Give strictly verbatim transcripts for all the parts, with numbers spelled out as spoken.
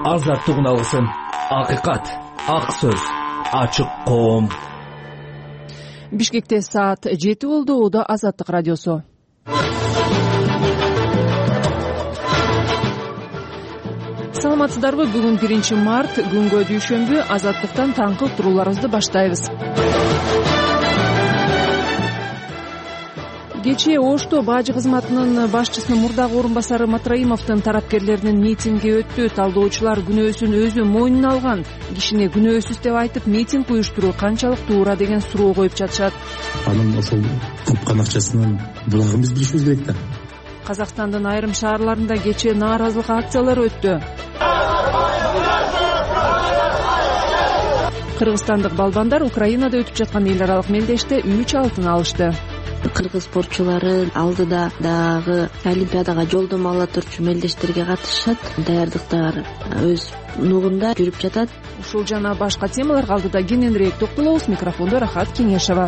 азаттыгын алсын. Акыйкат, ак сөз, ачык коом. Бишкекте саат жети болду. Ууда Азаттык радиосу. Саламатсыздарбы? Бүгүн биринчи март, күнгө дүйшөмбү. Азаттыктан таңкы уктурууларыбызды баштайбыз. Кечээ Ошто бажы кызматынын башчысынын мурдагы орун басары Матраимовдун тарапкерлеринин митинги өттү. Талдоочулар күнөөсүн өзү мойнуна алган кишини күнөөсүз деп айтып, митинг уюштуруу канчалык туура деген суроо коюп жатышат. Анын ошол тапкан акчасынан булагын биз билишибиз керек да. Казакстандын айрым шаарларында кечээ нааразылык акциялары өттү. Кыргызстандык балбандар Украинада өтүп жаткан эл аралык мелдеште үч алтын алышты. Кыргыз спортчулары алдыда дагы Олимпиадага жолдомо ала турчу мелдештерге катышат. Даярдыктар өз нугунда жүрүп жатат. Ушул жана башка темаларга алдыда кененирээк токтолобуз. Микрофондо Рахат Кеңешова.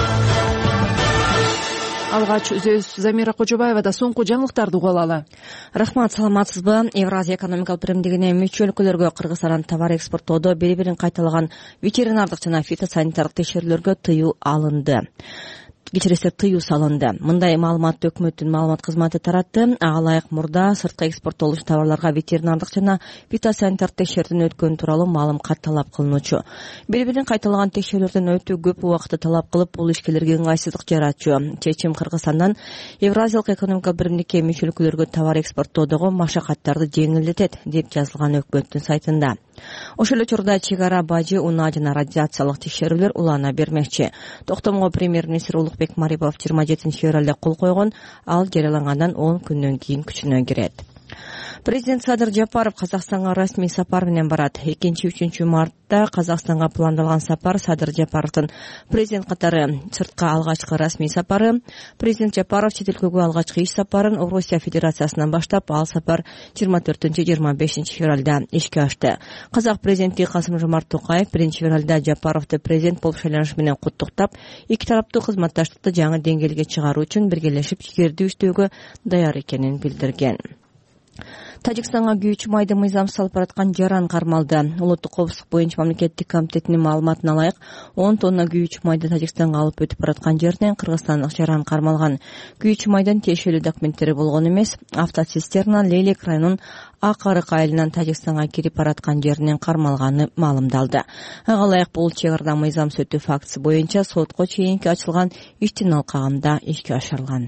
Алгач сөз Замира Кожобаевада. Соңку жаңылыктарды угуп алалы. Рахмат, саламатсызбы? Евразия экономикалык биримдигине мүчө өлкөлөргө Кыргызстандан товар экспорттоодо бири-бирин кайталаган ветеринардык жана фитосанитардык текшерүүлөргө тыюу алынды. Кечиресиз тыюу салынды. Мындай маалыматты өкмөттүн маалымат кызматы таратты. Ага ылайык мурда сырткы экспорттолуучу товарларга ветеринардык жана фитосанитардык текшерүүдөн өткөн тууралуу маалым кат талап кылынуучу. Бири-бирин кайталаган текшерүүлөрдөн өтүү көп убакытты талап кылып, бул ишкерлерге ыңгайсыздык жаратчу. Чечим Кыргызстандан Евразиялык экономикалык биримдикке мүчө өлкөлөргө товар экспорттоодогу машакаттарды жеңилдетет, деп жазылган өкмөттүн сайтында. Ошол эле учурда чек ара бажы, унаа жана радиациялык текшерүүлөр улана бермекчи. Токтомго премьер-министр Улукбек Марипов жыйырма жетинчи февралда кол койгон. Ал жарыялангандан он күндөн кийин күчүнө кирет. Президент Садыр Жапаров Казакстанга расмий сапар менен барат. экинчи-үчүнчү мартта Казакстанга пландалган сапар Садыр Жапаровдун президент катары сыртка алгачкы расмий сапары. Президент Жапаров чет өлкөгө алгачкы иш сапарын Орусия Федерациясынан баштап, ал сапар жыйырма төртүнчү жыйырма бешинчи февралда ишке ашты. Казак президенти Касым-Жомарт Токаев биринчи февралда Жапаровду президент болуп шайланышы менен куттуктап, эки тараптуу кызматташтыкты жаңы деңгээлге чыгаруу үчүн биргелешип жигердүү иштөөгө даяр экенин билдирген. Тажикстанга күйүүчү майды мыйзам салып бараткан жаран кармалды. Улуттук коопсуздук боюнча мамлекеттик комитетинин маалыматына ылайык, он тонна күйүүчү майды Тажикстанга алып өтүп бараткан жеринен кыргызстандык жаран кармалган. Күйүүчү майдын тиешелүү документтери болгон эмес, автоцистерна Лейлек районунун Ак Арык айылынан Тажикстанга кирип бараткан жеринен кармалганы маалымдалды. Ага ылайык бул чек арада мыйзам сөтүү фактысы боюнча сотко чейинки ачылган иштин алкагында ишке ашырылган.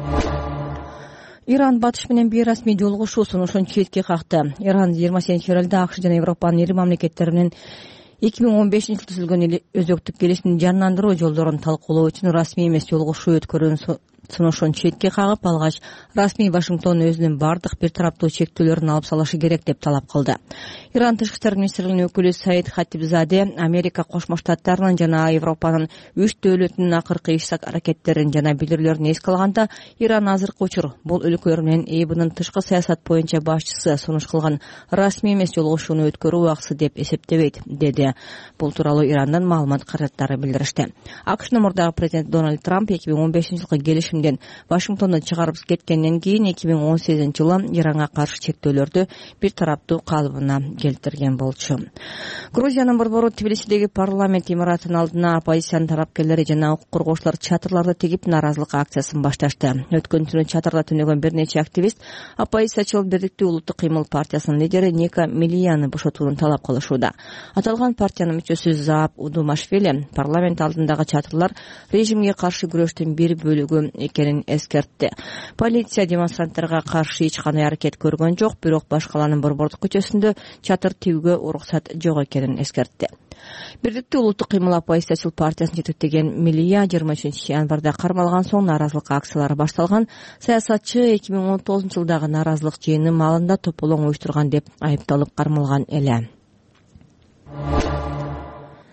Иран батыш менен бейрасмий жолугушуу сунушун четке какты. Иран жыйырма сегизинчи февралда АКШ жана Европанын ири мамлекеттери менен эки миң он бешинчи жылы түзүлгөн өзөктүк келишимди жандандыруу жолдорун талкуулоо үчүн расмий эмес жолугушуу өткөрүүнү сунушун четке кагып, алгач расмий Вашингтон өзүнүн бардык бир тараптуу чектөөлөрүн алып салышы керек деп талап кылды. Иран тышкы иштер министрлигинин өкүлү Саид Хатибзаде Америка Кошмо Штаттарынын жана Европанын үч дөөлөтүнүн акыркы иш аракеттерин жана билдирүүлөрүн эске алганда, Иран азыркы учур бул өлкөлөр менен ЭБнын тышкы саясат боюнча башчысы сунуш кылган расмий эмес жолугушууну өткөрүү убакысы деп эсептебейт, деди. Бул тууралуу Ирандан маалымат каражаттары билдиришти. АКШнын мурдагы президенти Дональд Трамп эки миң он бешинчи жылкы келишим Вашингтондон чыгарып кеткенден кийин эки миң он сегизинчи жылы Иранга каршы чектөөлөрдү бир тараптуу калыбына келтирген болчу. Грузиянын борбору Тбилисидеги парламент имаратынын алдына оппозициянын тарапкерлери жана укук коргоочулар чатырларды тегип нааразылык акциясын башташты. Өткөн түнү чатырда түнөгөн бир нече активист оппозициячыл Биrdиктүү улуттук кыймыл партиясынын лидери Ника Милияны бошотууну талап кылышууда. Аталган партиянын мүчөсү Заап Удумашвили парламент алдындагы чатырлар режимге каршы күрөштүн бир бөлүгү экенин эскертти. Полиция демонстранттарга каршы эч кандай аракет көргөн жок, бирок башкаланын борбордук көчөсүндө чатыр тигүүгө уруксат жок экенин эскертти. Биrdиктүү улуттук кыймыл оппозициячыл партиясын жетектеген Милия жыйырма үчүнчү январда кармалган соң нааразылык акциялары башталган. Саясатчы эки миң он тогузунчу жылдагы нааразылык жыйыны маалында тополоң уюштурган деп айыпталып кармалган эле.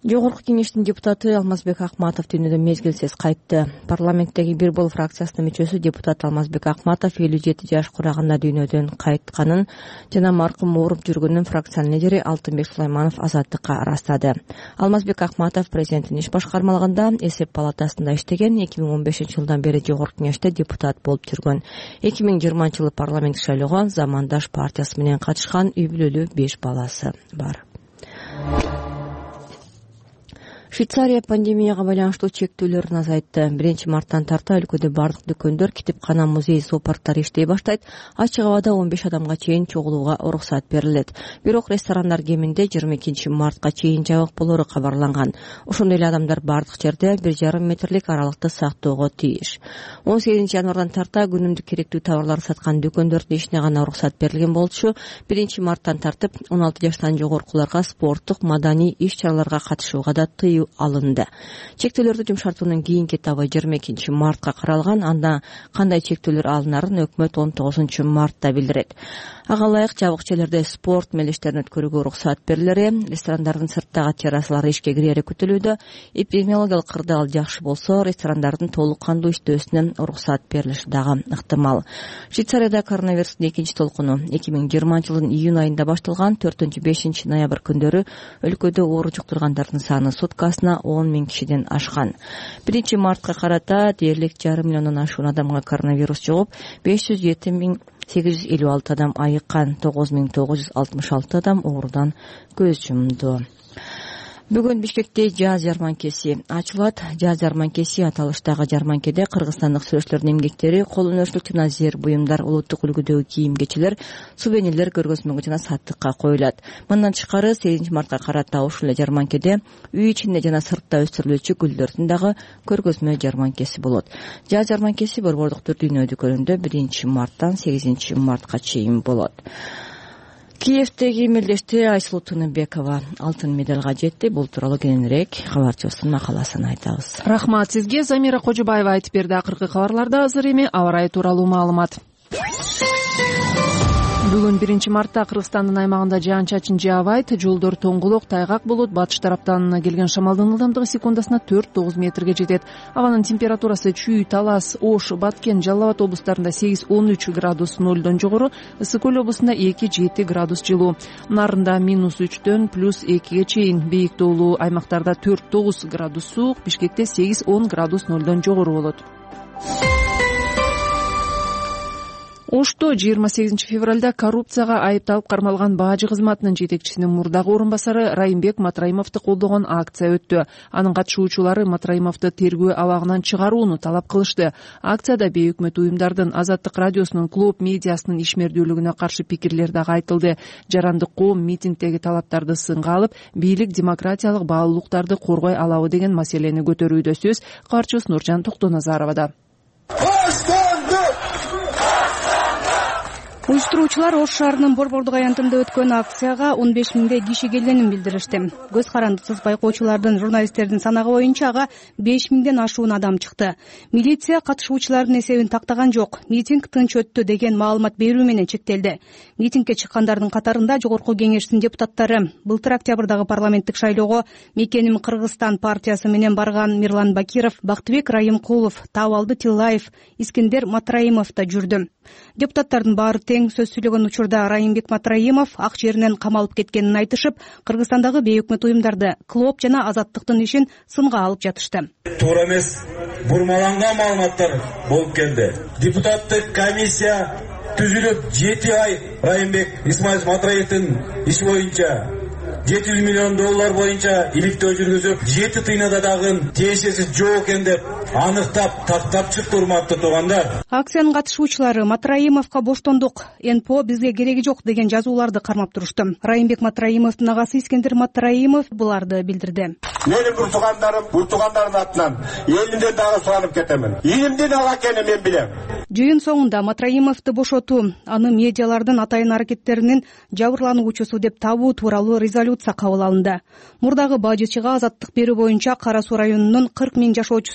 Жогорку кеңештин депутаты Алмазбек Акматов түнүдөн мезгилсиз кайтты. Парламенттеги Бир Бол фракциясынын мүчөсү депутат Алмазбек Акматов элүү жети жаш кураганда дүйнөдөн кайтканын жана маркум ооруп жүргөнүн фракциянын лидери Алтынбек Сулайманов Азаттыкка ырастады. Алмазбек Акматов президенттин иш башкармалыгында эсеп палатасында иштеген, эки миң он бешинчи жылдан бери жогорку кеңеште депутат болуп жүргөн. эки миң жыйырманчы жылы парламенттик шайлоого Замандаш партиясы менен катышкан, үй бүлөлүү беш баласы бар. Швейцария пандемияга байланыштуу чектөөлөрүн азайтты. биринчи марттан тарта өлкөдө бардык дүкөндөр, китепкана, музей, зоопарктар иштей баштайт. Ачык абада он беш адамга чейин чогулууга уруксат берилет. Бирок ресторандар кеминде жыйырма экинчи мартка чейин жабык болору кабарланган. Ошондой эле адамдар бардык жерде бир жарым метрлик аралыкты сактоого тийиш. он сегизинчи январдан тарта күнүмдүк керектүү товарларды саткан дүкөндөрдүн ишине гана уруксат берилген болчу. биринчи марттан тартып он алты жаштан жогоркуларга спорттук, маданий иш-чараларга катышууга да тыюу алынды. Чектөөлөрдү жумшартуунун кийинки этабы жыйырма экинчи мартка каралган. Анда кандай чектөөлөр алынарын өкмөт он тогузунчу мартта билдирет. Ага ылайык жабык жерлерде спорт мелдештерин өткөрүүгө уруксат берилери, ресторандардын сырттагы террасалары ишке кирери күтүлүүдө. Эпидемиологиялык кырдаал жакшы болсо, ресторандардын толук кандуу иштөөсүнө уруксат берилиши дагы ыктымал. Швейцарияда коронавирустун экинчи толкуну эки миң жыйырманчы жылдын июнь айында башталган. төртүнчү бешинчи ноябрь күндөрү өлкөдө оору жуктургандардын саны суткасына он миң кишиден ашкан. биринчи мартка карата дээрлик жарым миллиондон ашуун адамга коронавирус жугуп, беш жүз жети миң сегиз жүз элүү алты адам айыккан, тогуз миң тогуз жүз алтымыш алты адам оорудан көз жумду. Бүгүн Бишкекте жаз жарманкеси ачылат. Жаз жарманкеси аталыштагы жарманкеде кыргызстандык сүрөтчүлөрдүн эмгектери, кол өнөрчүлүк жана зер буюмдар, улуттук үлгүдөгү кийим-кечелер, сувенирлер көргөзмөгө жана саттыкка коюлат. Мындан тышкары сегизинчи мартка карата ушул эле жарманкеде үй ичинде жана сыртта өстүрүлүүчү гүлдөрдүн дагы көргөзмө жарманкеси болот. Жаз жарманкеси Борбордук Дүйнө дүкөнүндө биринчи марттан сегизинчи мартка чейин болот. Киевдеги мелдеште Айсулуу Тыныбекова алтын медалга жетти. Бул тууралуу кененирээк кабарчыбыздын макаласын айтабыз. Рахмат сизге. Замира Кожобаева айтып берди. Акыркы кабарларда азыр эми аба ырайы тууралуу маалымат. Бүгүн биринчи мартта Кыргызстандын аймагында жаан-чачын жаабайт, жолдор тоңголок, тайгак болот. Батыш тараптан келген шамалдын ылдамдыгы секундасына төрт тогуз метрге жетет. Абанын температурасы Чүй, Талас, Ош, Баткен, Жалал Абад облустарында сегиз он үч градус нолдон жогору, Ысык Көл облусунда эки жети градус жылуу. Нарында минус үчтөн плюс экиге чейин, бийик тоолуу аймактарда төрт тогуз градус суук, Бишкекте сегиз он градус нолдон жогору болот. Ошто жыйырма сегизинчи февралда коррупцияга айыпталып кармалган бажы кызматынын жетекчисинин мурдагы орун басары Райымбек Матраимовду колдогон акция өттү. Анын катышуучулары Матраимовду тергөө абагынан чыгарууну талап кылышты. Акцияда бейөкмөт уюмдардын, Азаттык радиосунун, клуб медиасынын ишмердүүлүгүнө каршы пикирлер дагы айтылды. Жарандык коом митингдеги талаптарды сынга алып, бийлик демократиялык баалуулуктарды коргой алабы деген маселени көтөрүүдө сөз. Кабарчыбыз Нуржан Токтоназаровада. Уюштуруучулар Ош шаарынын Борбордук аянтында өткөн акцияга он беш миңдей киши келгенин билдиришти. Көз карандысыз байкоочулардын, журналисттердин санагы боюнча ага беш миңден ашуун адам чыкты. Милиция катышуучулардын эсебин тактаган жок. Митинг тынч өттү деген маалымат берүү менен чектелди. Митингге чыккандардын катарында Жогорку Кеңештин депутаттары. Былтыр октябрдагы парламенттик шайлоого Мекеним Кыргызстан партиясы менен барган Мирлан Бакиров, Бактыбек Райымкулов, Табалды Тиллаев, Искендер Матраимов да жүрдү. Депутаттардын баары тең сөз сүйлөгөн учурда Райымбек Матраимов ак жеринен камалып кеткенин айтышып, Кыргызстандагы бейөкмөт уюмдарды, клуб жана Азаттыктын ишин сынга алып жатышты. Туура эмес, бурмаланган маалыматтар болуп келди. Депутаттык комиссия түзүлүп жети ай Райымбек Исмаил Матраевдин иши боюнча жети жүз миллион доллар боюнча иликтөө жүргүзүп, жети тыйнада дагы тиешеси жок экен деп аныктап, тактап чыкты, урматтуу туугандар. Акциянын катышуучулары Матраимовго боштондук, эн пэ о бизге кереги жок деген жазууларды кармап турушту. Райымбек Матраимовдун агасы Искендер Матраимов буларды билдирди. Менин буртугандарым, буртугандардын атынан элимден дагы суранып кетемин. Илимдин ага экенин мен билем. Жыйын соңунда Матраимовду бошотуу, аны медиалардын атайын аракеттеринин жабырлануучусу деп табуу тууралуу резолюция кабыл алынды. Мурдагы бажычыга азаттык берүү боюнча Кара Суу районунун кырк миң жашоочусунун колу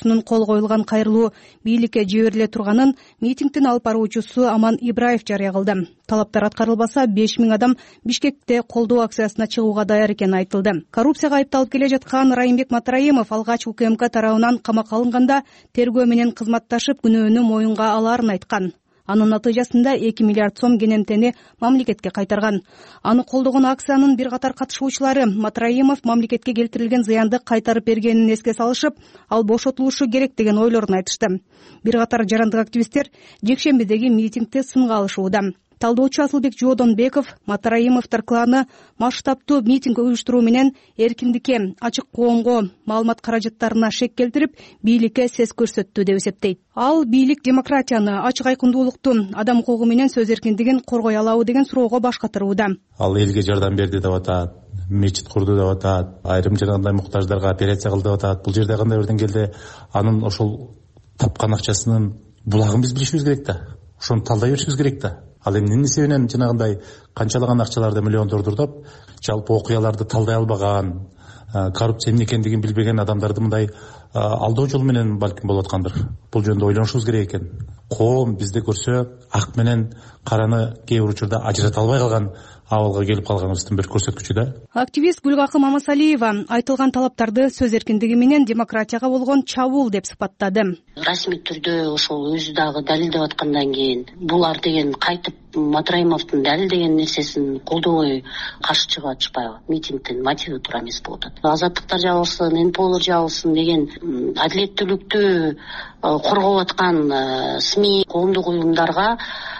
кол коюлган кайрылуу бийликке жибериле турганын митингдин алып баруучусу Аман Ибраев жарыя кылды. Талаптар аткарылбаса беш миң адам Бишкекте колдоо акциясына чыгууга даяр экени айтылды. Коррупцияга айыпталып келе жаткан Райымбек Матраимов алгач УКМК тарабынан камакка алынганда тергөө менен кызматташып күнөөнү моюнга алаарын айткан. Анын натыйжасында эки миллиард сом кенемтени мамлекетке кайтарган. Аны колдогон акциянын бир катар катышуучулары Матраимов мамлекетке келтирилген зыянды кайтарып бергенин эске салышып, ал бошотулушу керек деген ойлорун айтышты. Бир катар жарандык активисттер жекшембидеги митингди сынга алышууда. Талдоочу Асылбек Жоодонбеков Матраимовдор кланы масштабтуу митинг уюштуруу менен эркиндикке, ачык коомго, маалымат каражаттарына шек келтирип, бийликке сес көрсөттү деп эсептейт. Ал бийлик демократияны, ачык айкындуулукту, адам укугу менен сөз эркиндигин коргой алабы деген суроого баш катырууда. Ал элге жардам берди деп атат, мечит курду деп атат, айрым жанагындай муктаждарга операция кылды деп атат. Бул жерде кандай бирден келди? Анын ошол тапкан акчасынын булагын биз билишибиз керек да. Ошону талдай беришибиз керек да. Ал эми эмне себебинен жанагындай канчалаган акчаларды миллиондорду деп жалпы окуяларды талдай албаган, коррупция эмне экендигин билбеген адамдарды мындай алдоо жол менен балким болуп аткандыр. Бул жөнүндө ойлонушубуз керек экен. Коом бизде көрсө ак менен караны кээ бир учурда ажырата албай калган абалга келип калганыбыздын бир көрсөткүчү да. Активист Гүлгакы Мамасалиева айтылган талаптарды сөз эркиндиги менен демократияга болгон чабуул деп сыпаттады. Расмий түрдө ошол өзү дагы далилдеп аткандан кийин булар деген кайтып Матраимовдун далилдеген нерсесин колдобой каршы чыгып атышпайбы? Митингдин мотиви туура эмес болуп атат. Азаттыктар жабылсын, эн пэ олор жабылсын деген адилеттүүлүктү коргоп аткан СМИ коомдук уюмдарга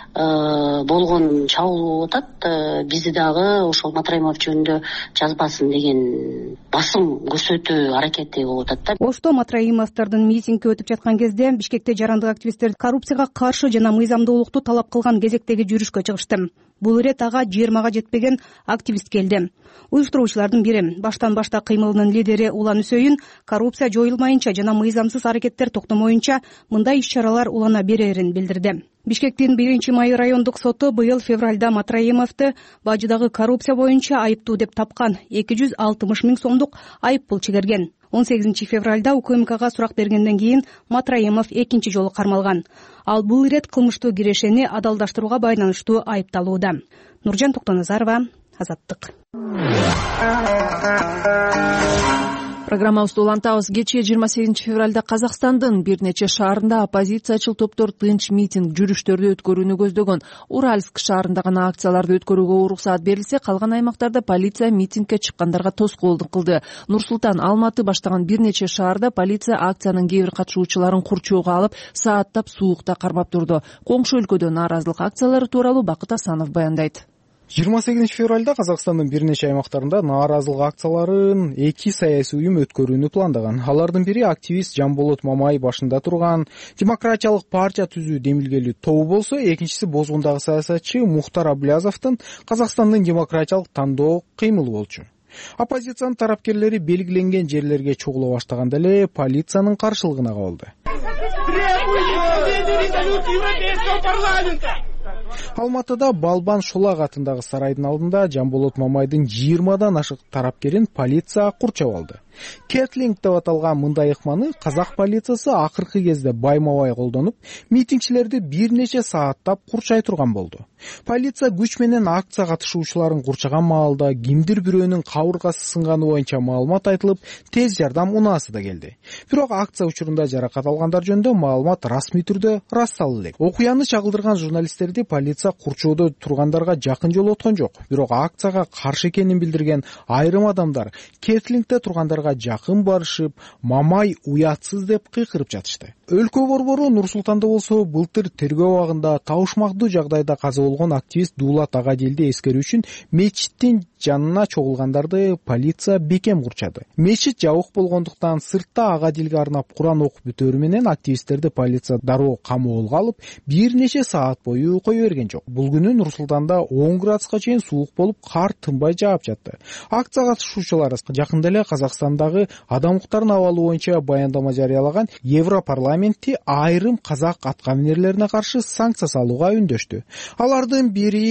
болгон чабуул болуп атат. Бизди дагы ошол Матраимов жөнүндө жазбасын деген басым көрсөтүү аракети болуп атат да. Ошто Матраимовдордун митинги өтүп жаткан кезде Бишкекте жарандык активисттер коррупцияга каршы жана мыйзамдуулукту талап кылган кезектеги жүрүшкө чыгышты. Бул ирет ага жыйырмага жетпеген активист келди. Уюштуруучулардын бири, баштан башта кыймылынын лидери Улан Үсөйүн коррупция жоюлмайынча жана мыйзамсыз аракеттер токтомоюнча мындай иш-чаралар улана берерин билдирди. Бишкектин биринчи май райондук соту быйыл февралда Матраимовду бажыдагы коррупция боюнча айыптуу деп тапкан, эки жүз алтымыш миң сомдук айып пул чегерген. он сегизинчи февралда УКМКга сурак бергенден кийин Матраимов экинчи жолу кармалган. Ал бул ирет кылмыштуу кирешени адалдаштырууга байланыштуу айыпталууда. Нуржан Токтоназарова, Азаттык. Программабызды улантабыз. Кечээ жыйырма сегизинчи февралда Казакстандын бир нече шаарында оппозициячыл топтор тынч митинг жүрүштөрдү өткөрүүнү көздөгөн. Уральск шаарында гана акцияларды өткөрүүгө уруксаат берилсе, калган аймактарда полиция митингке чыккандарга тоскоолдук кылды. Нур-Султан, Алматы баштаган бир нече шаарда полиция акциянын кээ бир катышуучуларын курчоого алып, сааттап суукта кармап турду. Коңшу өлкөдө нааразылык акциялары тууралуу Бакыт Асанов баяндайт. жыйырма сегизинчи февралда Казакстандын бир нече аймактарында нааразылык акцияларын эки саясий уюм өткөрүүнү пландаган. Алардын бири активист Жамболот Мамай башында турган Демократиялык партия түзүү демилгелүү тобу болсо, экинчиси Бозгундагы саясатчы Мухтар Аблязовдун Казакстандын демократиялык тандоо кыймылы болчу. Оппозициянын тарапкерлери белгиленген жерлерге чогула баштаганда эле полициянын каршылыгына кабылды. Алматыда Балбан Шолак атындагы сарайдын алдында Жамболот Мамайдын жыйырмадан ашык тарапкерин полиция курчап алды. Кетлинг деп аталган мындай ыкманы казак полициясы акыркы кезде байма-бай колдонуп, митингчилерди бир нече сааттап курчай турган болду. Полиция күч менен акция катышуучуларын курчаган маалда кимдир бирөөнүн кабыргасы сынганы боюнча маалымат айтылып, тез жардам унаасы да келди. Бирок акция учурунда жаракат алгандар жөнүндө маалымат расмий түрдө ырасталды элек. Окуяны чагылдырган журналисттерди полиция курчоодо тургандарга жакын жолоткон жок. Бирок акцияга каршы экенин билдирген айрым адамдар Кетлингде тургандарга жакын барышып, Мамай уятсыз деп кыйкырып жатышты. Өлкө борбору Нур-Султанда болсо, былтыр тергөө убагында табышмактуу жагдайда каза болгон активист Дуулат Агадилди эскерүү үчүн мечиттин жанына чогулгандарды полиция бекем курчады. Мечит жабык болгондуктан сыртта Агадилге арнап Куран окуп бүтөөрү менен активисттерди полиция дароо камоолго алып, бир нече саат бою кое берген жок. Бул күнү Нур-Султанда он градуска чейин суук болуп, кар тынбай жаап жатты. Акция катышуучулары жакында эле Казакстандагы адам укуктарынын абалы боюнча баяндама жарыялаган Европарламентти айрым казак аткаминерлерине каршы санкция салууга үндөштү. Алардын бири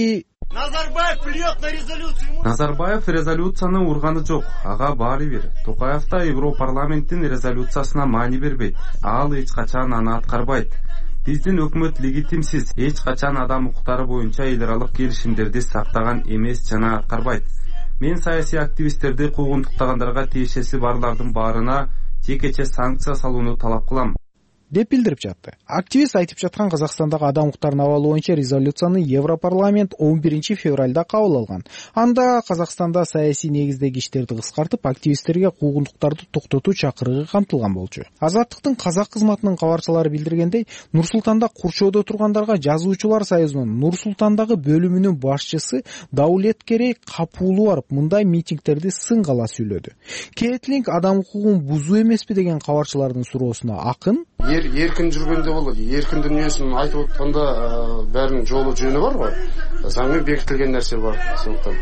Назарбаев плюет на резолюцию. Назарбаев резолюцияны урганы жок. Ага баары бир. Токаев да Европарламенттин резолюциясына маани бербейт. Ал эч качан аны аткарбайт. Биздин өкмөт легитимсиз, эч качан адам укуктары боюнча эл аралык келишимдерди сактаган эмес жана аткарбайт. Мен саясий активисттерди куугунтуктагандарга тиешеси барлардын баарына жекече санкция салууну талап кылам деп билдирип жатты. Активист айтып жаткан Казакстандагы адам укуктарын абалы боюнча резолюцияны Европарламент он биринчи февралда кабыл алган. Анда Казакстанда саясий негиздеги иштерди кыскартып, активисттерге куугунтуктарды токтотуу чакырыгы камтылган болчу. Азаттыктын казак кызматынын кабарчылары билдиргендей, Нур-Султанда курчоодо тургандарга Жазуучулар союзунун Нур-Султандагы бөлүмүнүн башчысы Даулеткерей Капуулу барып, мындай митингтерди сынгала сүйлөдү. Кетлинг адам укугун бузуу эмеспи деген кабарчылардын суроосуна акын Еркін жүргенде болады. Еркін дүниесін айтып отқанда бәрінің жолы жөні бар ғой. Заңмен бекітілген нәрсе бар. Сондықтан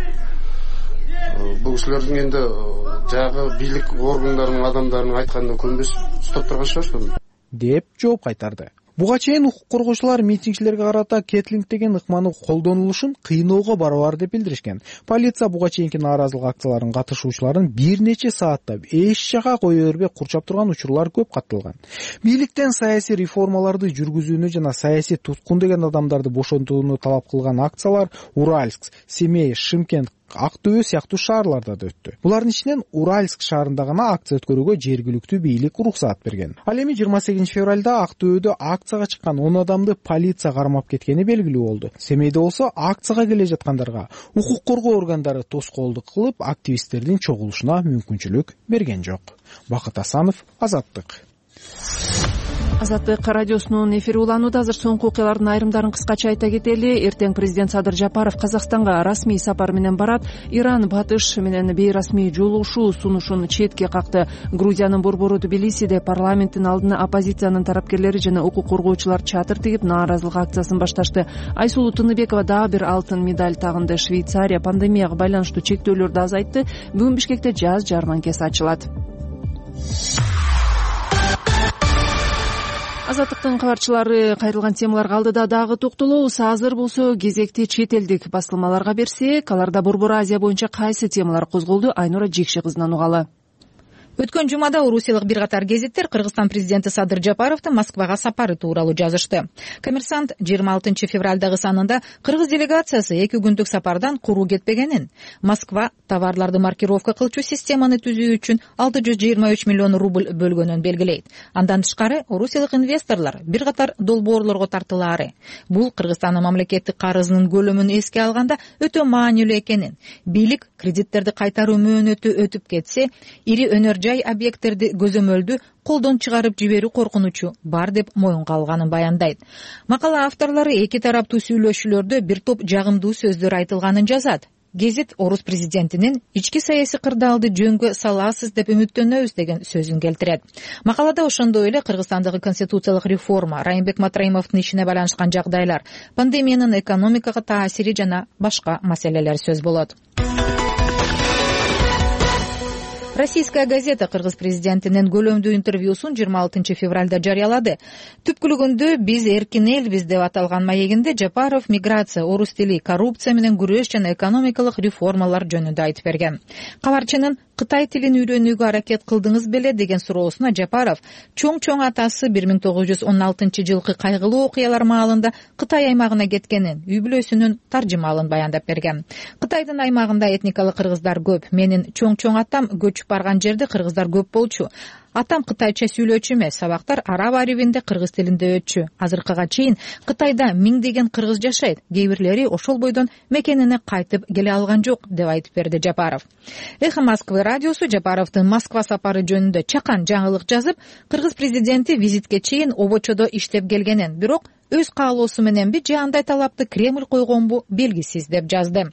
бұл кісілердің енді жағы билік органдарының адамдарының айтқанына көнбес ұстап тұрған шығар деп жооп кайтарды. Буга чейин укук коргоочулар митингчилерге карата кетлинг деген ыкманы колдонулушун кыйноого барабар деп билдиришкен. Полиция буга чейинки нааразылык акцияларынын катышуучуларын бир нече сааттап эч жака кое бербей курчап турган учурлар көп катталган. Бийликтен саясий реформаларды жүргүзүүнү жана саясий туткун деген адамдарды бошотууну талап кылган акциялар Уральск, Семей, Шымкент, Актөбө сыяктуу шаарларда да өттү. Булардын ичинен Уральск шаарында гана акция өткөрүүгө жергиликтүү бийлик уруксаат берген. Ал эми жыйырма сегизинчи февралда Актөбөдө акцияга чыккан он адамды полиция кармап кеткени белгилүү болду. Семейде болсо акцияга келе жаткандарга укук коргоо органдары тоскоолдук кылып, активисттердин чогулушуна мүмкүнчүлүк берген жок. Бакыт Асанов, Азаттык. Азаттык радиосунун эфири уланууда. Азыр соңку окуялардын айрымдарын кыскача айта кетели. Эртең президент Садыр Жапаров Казакстанга расмий сапар менен барат. Иран Батыш менен бейрасмий жолугушуу сунушун четке какты. Грузиянын борбору Тбилисиде парламенттин алдына оппозициянын тарапкерлери жана укук коргоочулар чатыр тигип нааразылык акциясын башташты. Айсулуу Тыныбекова дагы бир алтын медаль тагынды. Швейцария пандемияга байланыштуу чектөөлөрдү азайтты. Бүгүн Бишкекте жаз жарманкеси ачылат. Азаттыктын кабарчылары кайрылган темаларга алдыда дагы токтолобуз. Азыр болсо кезекти чет элдик басылмаларга берсек, аларда Борбор Азия боюнча кайсы темалар козголду? Айнура Жекши кызынан угалы. Өткөн жумада орусиялык бир катар гезиттер Кыргызстан президенти Садыр Жапаровдун Москвага сапары тууралуу жазышты. Коммерсант жыйырма алтынчы февралдагы санында кыргыз делегациясы эки күндүк сапардан куру кетпегенин, Москва товарларды маркировка кылчу системаны түзүү үчүн алты жүз жыйырма үч миллион рубль бөлгөнүн белгилейт. Андан тышкары орусиялык инвесторлор бир катар долбоорлорго тартылаары. Бул Кыргызстандын мамлекеттик карызынын көлөмүн эске алганда өтө маанилүү экенин, бийлик кредиттерди кайтаруу мөөнөтү өтүп кетсе, ири өнөр жай объекттерди көзөмөлдү колдон чыгарып жиберүү коркунучу бар деп моюнга алганын баяндайт. Макала авторлору эки тараптуу сүйлөшүүлөрдө бир топ жагымдуу сөздөр айтылганын жазат. Гезит орус президентинин ички саясий кырдаалды жөнгө саласыз деп үмүттөнөбүз деген сөзүн келтирет. Макалада ошондой эле Кыргызстандагы конституциялык реформа, Райымбек Матраимовдун ишине байланышкан жагдайлар, пандемиянын экономикага таасири жана башка маселелер сөз болот. Российская газета кыргыз президентинин көлөмдүү интервьюсун жыйырма алтынчы февралда жарыялады. Түпкүлүгүндө биз эркин элбиз деп аталган маегинде Жапаров миграция, орус тили, коррупция менен күрөш жана экономикалык реформалар жөнүндө айтып берген. Кабарчынын Кытай тилин үйрөнүүгө аракет кылдыңыз беле деген суроосуна Жапаров чоң-чоң атасы бир миң тогуз жүз он алтынчы жылкы кайгылуу окуялар маалында Кытай аймагына кеткенин, үй бүлөсүнүн таржымалын баяндап берген. Кытайдын аймагында этникалык кыргыздар көп. Менин чоң-чоң атам көчүп барган жерде кыргыздар көп болчу. Атам кытайча сүйлөөчү эмес, сабактар араб арибинде кыргыз тилинде өтчү. Азыркыга чейин Кытайда миңдеген кыргыз жашайт. Кээ бирлери ошол бойдон мекенине кайтып келе алган жок деп айтып берди Жапаров. Эхо Москвы радиосу Жапаровдун Москва сапары жөнүндө чакан жаңылык жазып, кыргыз президенти визитке чейин обочодо иштеп келгенин, бирок өз каалоосу мененби же андай талапты Кремль койгонбу белгисиз деп жазды.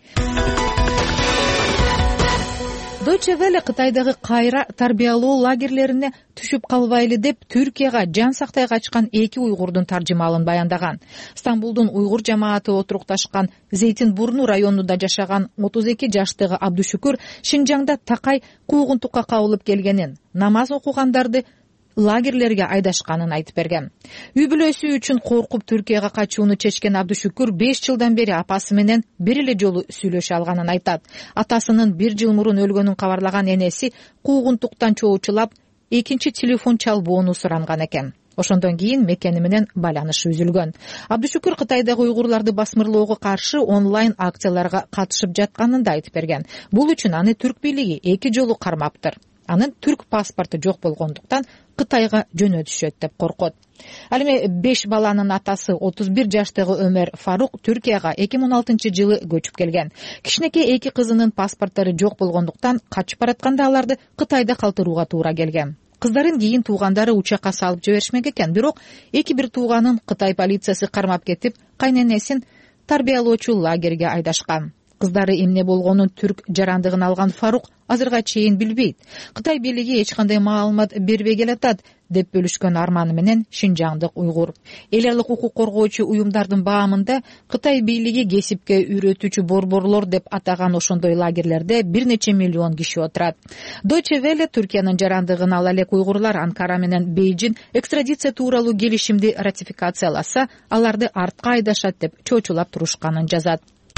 Deutsche Welle Кытайдагы кайра тарбиялоо лагерлерине түшүп калбайлы деп Түркияга жан сактай качкан эки уйгурдун таржымалын баяндаган. Стамбулдун уйгур жамааты отурукташкан Зейтинбурну районунда жашаган отуз эки жаштагы Абдушүкүр Шинжаңда такай куугунтукка кабылып келгенин, намаз окугандарды лагерлерге айдашканын айтып берген. Үй бүлөсү үчүн коркуп Түркияга качууну чечкен Абдушүкүр беш жылдан бери апасы менен бир эле жолу сүйлөшө алганын айтат. Атасынын бир жыл мурун өлгөнүн кабарлаган энеси куугунтуктан чоочулап экинчи телефон чалбоону суранган экен. Ошондон кийин мекени менен байланышы үзүлгөн. Абдушүкүр Кытайдагы уйгурларды басмырлоого каршы онлайн акцияларга катышып жатканын да айтып берген. Бул үчүн аны түрк бийлиги эки жолу кармаптыр. Анын түрк паспорту жок болгондуктан Кытайга жөнөтүшөт деп коркот. Ал эми беш баланын атасы отуз бир жаштагы Өмөр Фарук Түркияга эки миң он алтынчы жылы көчүп келген. Кичинекей эки кызынын паспорттору жок болгондуктан качып баратканда аларды Кытайда калтырууга туура келген. Кыздарын кийин туугандары учакка салып жиберишмек экен, бирок эки бир тууганын Кытай полициясы кармап кетип, кайненесин тарбиялоочу лагерге айдашкан. Кыздары эмне болгонун түрк жарандыгын алган Фарук азырга чейин билбейт. Кытай бийлиги эч кандай маалымат бербей келатат деп бөлүшкөн арманы менен Шинжаңдык уйгур. Эл аралык укук коргоочу уюмдардын баамында Кытай бийлиги кесипке үйрөтүүчү борборлор деп атаган ошондой лагерлерде бир нече миллион киши отурат. Deutsche Welle Түркиянын жарандыгын ала элек уйгурлар Анкара менен Бейжин экстрадиция тууралуу келишимди ратификацияласа, аларды артка айдашат деп чоочулап турушканын жазат.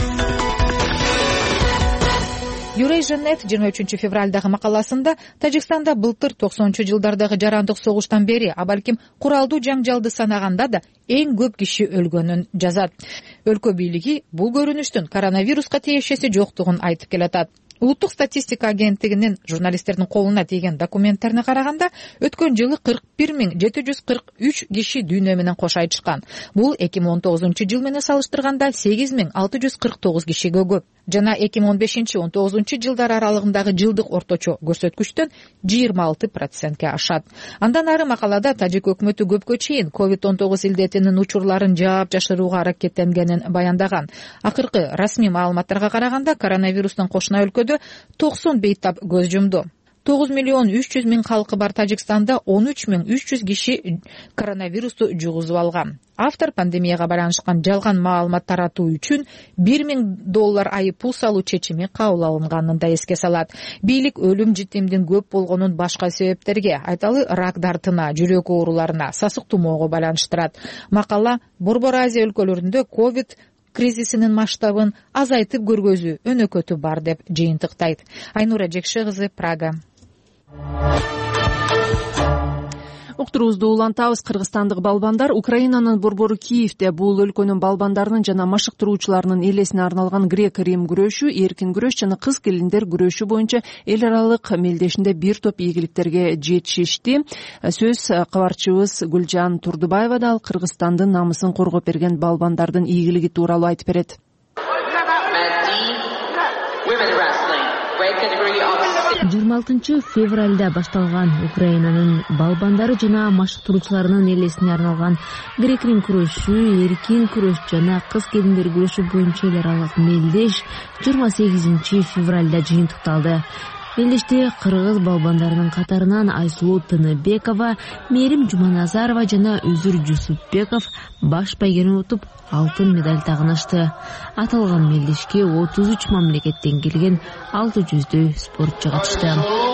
Eurasian.net жыйырма үчүнчү февралдагы макаласында Тажикстанда былтыр токсонунчу жылдардагы жарандык согуштан бери, а балким куралдуу жаңжалды санаганда да эң көп киши өлгөнүн жазат. Өлкө бийлиги бул көрүнүштүн коронавируска тиешеси жоктугун айтып келатат. Улуттук статистика агенттигинин журналисттердин колуна тийген документтерине караганда, өткөн жылы кырк бир миң жети жүз кырк үч киши дүйнө менен кош айтышкан. Бул эки миң он тогузунчу жыл менен салыштырганда сегиз миң алты жүз кырк тогуз кишиге көп. Жана эки миң он бешинчи — он тогузунчу жылдар аралыгындагы жылдык орточо көрсөткүчтөн жыйырма алты процентке ашат. Андан ары макалада тажик өкмөтү көпкө чейин ковид он тогуз илдетинин учурларын жаап жашырууга аракеттенгенин баяндаган. Акыркы расмий маалыматтарга караганда коронавирустун кошуна өлкөдө токсон бейтап көз жумду. тогуз миллион үч жүз миң халкы бар Тажикстанда он үч миң үч жүз киши коронавирусту жугузуп алган. Автор пандемияга байланышкан жалган маалымат таратуу үчүн бир миң доллар айыппул салуу чечими кабыл алынганын да эске салат. Бийлик өлүм житимдин көп болгонун башка себептерге, айталы рак дартына, жүрөк ооруларына, сасык тумоого байланыштырат. Макала Борбор Азия өлкөлөрүндө ковид кризисинин масштабын азайтып көргөзүү өнөкөтү бар деп жыйынтыктайт. Айнура Жекше кызы, Прага. Уктуруубузду улантабыз. Кыргызстандык балбандар Украинанын борбору Киевде бул өлкөнүн балбандарынын жана машыктыруучуларынын элесине арналган грек-рим күрөшү, эркин күрөш жана кыз келиндер күрөшү боюнча эл аралык мелдешинде бир топ ийгиликтерге жетишишти. Сөз кабарчыбыз Гүлжан Турдубаева да ал Кыргызстандын намысын коргоп берген балбандардын ийгилиги тууралуу айтып берет. жыйырма алтынчы февралда башталган Украинанын балбандары жана машыктыруучуларынын элесине арналган грек-рим күрөшү, эркин күрөш жана кыз келиндер күрөшү боюнча эл аралык мелдеш жыйырма сегизинчи февралда жыйынтыкталды. Мелдеште кыргыз балбандарынын катарынан Айсулуу Тыныбекова, Мерим Жуманазарова жана Үзүр Жусупбеков баш байгени утуп алтын медаль тагынышты. Аталган мелдешке отуз үч мамлекеттен келген алты жүздөй спортчу катышты.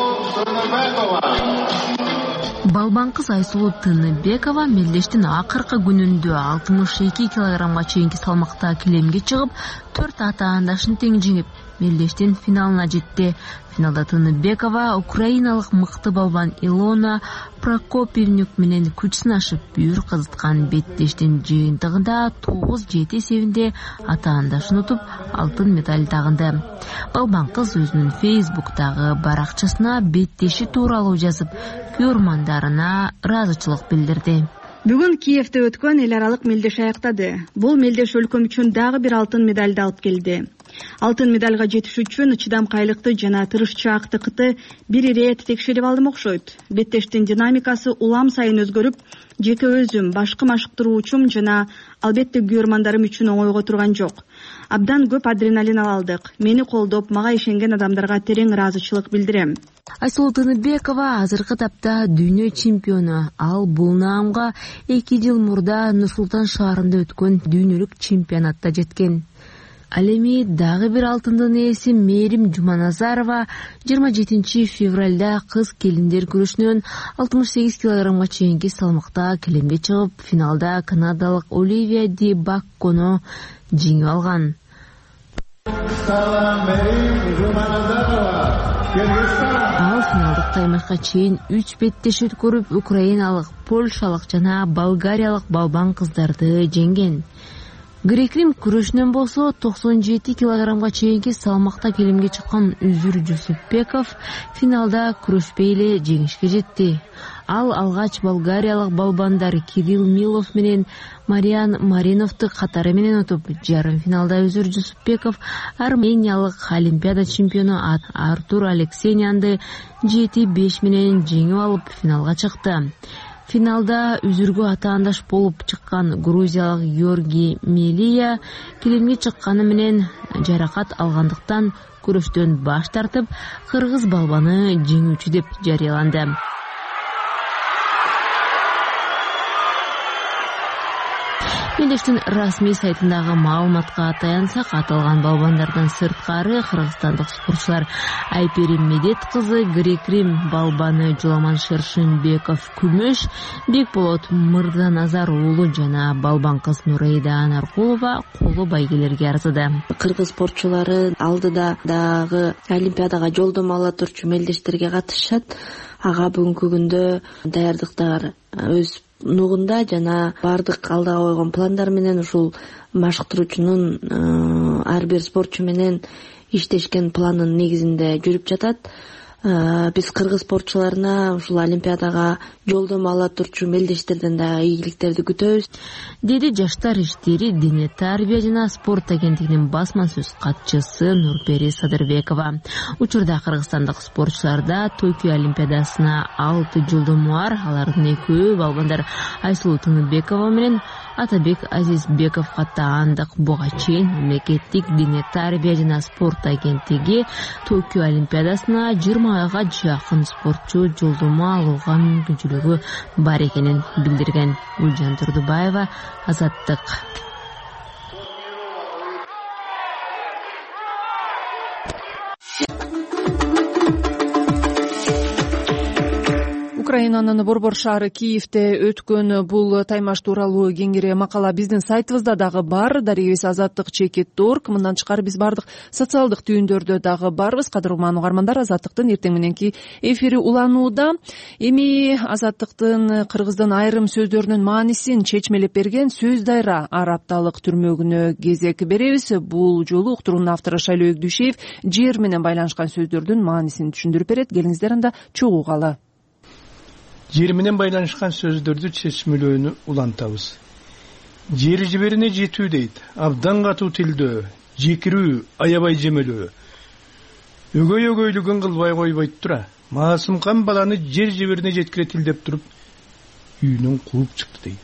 Балбан кыз Айсулуу Тыныбекова мелдештин акыркы күнүндө алтымыш эки килограммга чейинки салмакта килемге чыгып, төрт атаандашын тең жеңип, мелдештин финалына жетти. Финалда Тыныбекова украиналык мыкты балбан Илона Прокопьевнюк менен күч сынашып, бүйүр кызыткан беттештин жыйынтыгында тогуз жети эсебинде атаандашын утуп, алтын медаль тагынды. Балбан кыз өзүнүн Фейсбуктагы баракчасына беттеши тууралуу жазып, көрмандарына ыраазычылык билдирди. Бүгүн Киевде өткөн эл аралык мелдеш аяктады. Бул мелдеш өлкөм үчүн дагы бир алтын медальды алып келди. Алтын медальга жетиш үчүн чыдамкайлыкты жана тырышчаактыкты бир ирет текшерип алдым окшойт. Беттештин динамикасы улам сайын өзгөрүп, жеке өзүм, башкы машыктыруучум жана албетте күйөрмандарым үчүн оңойго турган жок. Абдан көп адреналин алдык. Мени колдоп, мага ишенген адамдарга терең ыраазычылык билдирем. Айсулуу Тыныбекова азыркы тапта дүйнө чемпиону. Ал бул наамга эки жыл мурда Нур Султан шаарында өткөн дүйнөлүк чемпионатта жеткен. Ал эми дагы бир алтындын ээси Мээрим Жуманазарова жыйырма жетинчи февралда кыз келиндер күрөшүнөн алтымыш сегиз килограммга чейинки салмакта килемге чыгып, финалда канадалык Оливия Ди Баккону жеңип алган. Ал финалдык таймашка чейин үч беттеш өткөрүп, украиналык, польшалык жана болгариялык балбан кыздарды жеңген. Грек-рим күрөшүнөн болсо токсон жети килограммга чейинки салмакта келимге чыккан Үзүр Жусупбеков финалда күрөшпөй эле жеңишке жетти. Ал алгач болгариялык балбандар Кирилл Милов менен Мариан Мариновду катары менен утуп, жарым финалда Үзүр Жусупбеков армениялык олимпиада чемпиону Артур Алексеянды жети беш менен жеңип алып финалга чыкты. Финалда Үзүргө атаандаш болуп чыккан грузиялык Георгий Мелия килемге чыкканы менен жаракат алгандыктан күрөштөн баш тартып, кыргыз балбаны жеңүүчү деп жарыяланды. Мелдештин расмий сайтындагы маалыматка таянсак, аталган балбандардан сырткары кыргызстандык спортчулар Айперим Медет кызы грек-рим балбаны Жуламан Шершенбеков күмүш, Бекболот Мырзаназар уулу жана балбан кыз Нурейда Анаркулова коло байгелерге арзыды. Кыргыз спортчулары алдыда дагы олимпиадага жолдомо ала турчу мелдештерге катышат. Ага бүгүнкү күндө даярдыктар өз нугунда жана бардык алдыга койгон пландар менен ушул машыктыруучунун ар бир спортчу менен иштешкен планын негизинде жүрүп жатат. Биз кыргыз спортчуларына ушул олимпиадага жолдомо ала турчу мелдештерден да ийгиликтерди күтөбүз, деди Жаштар иштери, дене тарбия жана спорт агенттигинин басма сөз катчысы Нурпери Садырбекова. Учурда кыргызстандык спортчуларда Токио олимпиадасына алты жолдомо бар. Алардын экөө балбандар Айсулуу Тыныбекова менен Атабек Азизбековго таандык. Буга чейин мамлекеттик дене тарбия жана спорт агенттиги Токио олимпиадасына жыйырма айга жакын спортчу жолдомо алууга мүмкүнчүлүгү бар экенин билдирген. Гүлжан Турдубаева, Азаттык. Украинанын Борбор шаары Киевде өткөн бул таймаш тууралуу кеңири макала биздин сайтыбызда дагы бар. Дарегибиз Азаттык чекит точка орг. Мындан тышкары биз бардык социалдык түйүндөрдө дагы барбыз. Кадырлуу угармандар, Азаттыктын эртең мененки эфири уланууда. Эми Азаттыктын кыргыздын айрым сөздөрүнүн маанисин чечмелеп берген сөз дайра ар апталык түрмөгүнө кезек беребиз. Бул жолу уктуруунун автору Шайлообек Дүйшеев жер менен байланышкан сөздөрдүн маанисин түшүндүрүп берет. Келиңиздер, анда чогуугалы. Жер менен байланышкан сөздөрдү чечмелөөнү улантабыз. Жер жиберине жетүү дейт. Абдан катуу тилдөө, жекирүү, аябай жемелөө. Өгөй өгөйлүгүн кылбай койбойт тура. Маасымкан баланы жер жиберине жеткире тилдеп туруп, үйүнөн кууп чыкты дейт.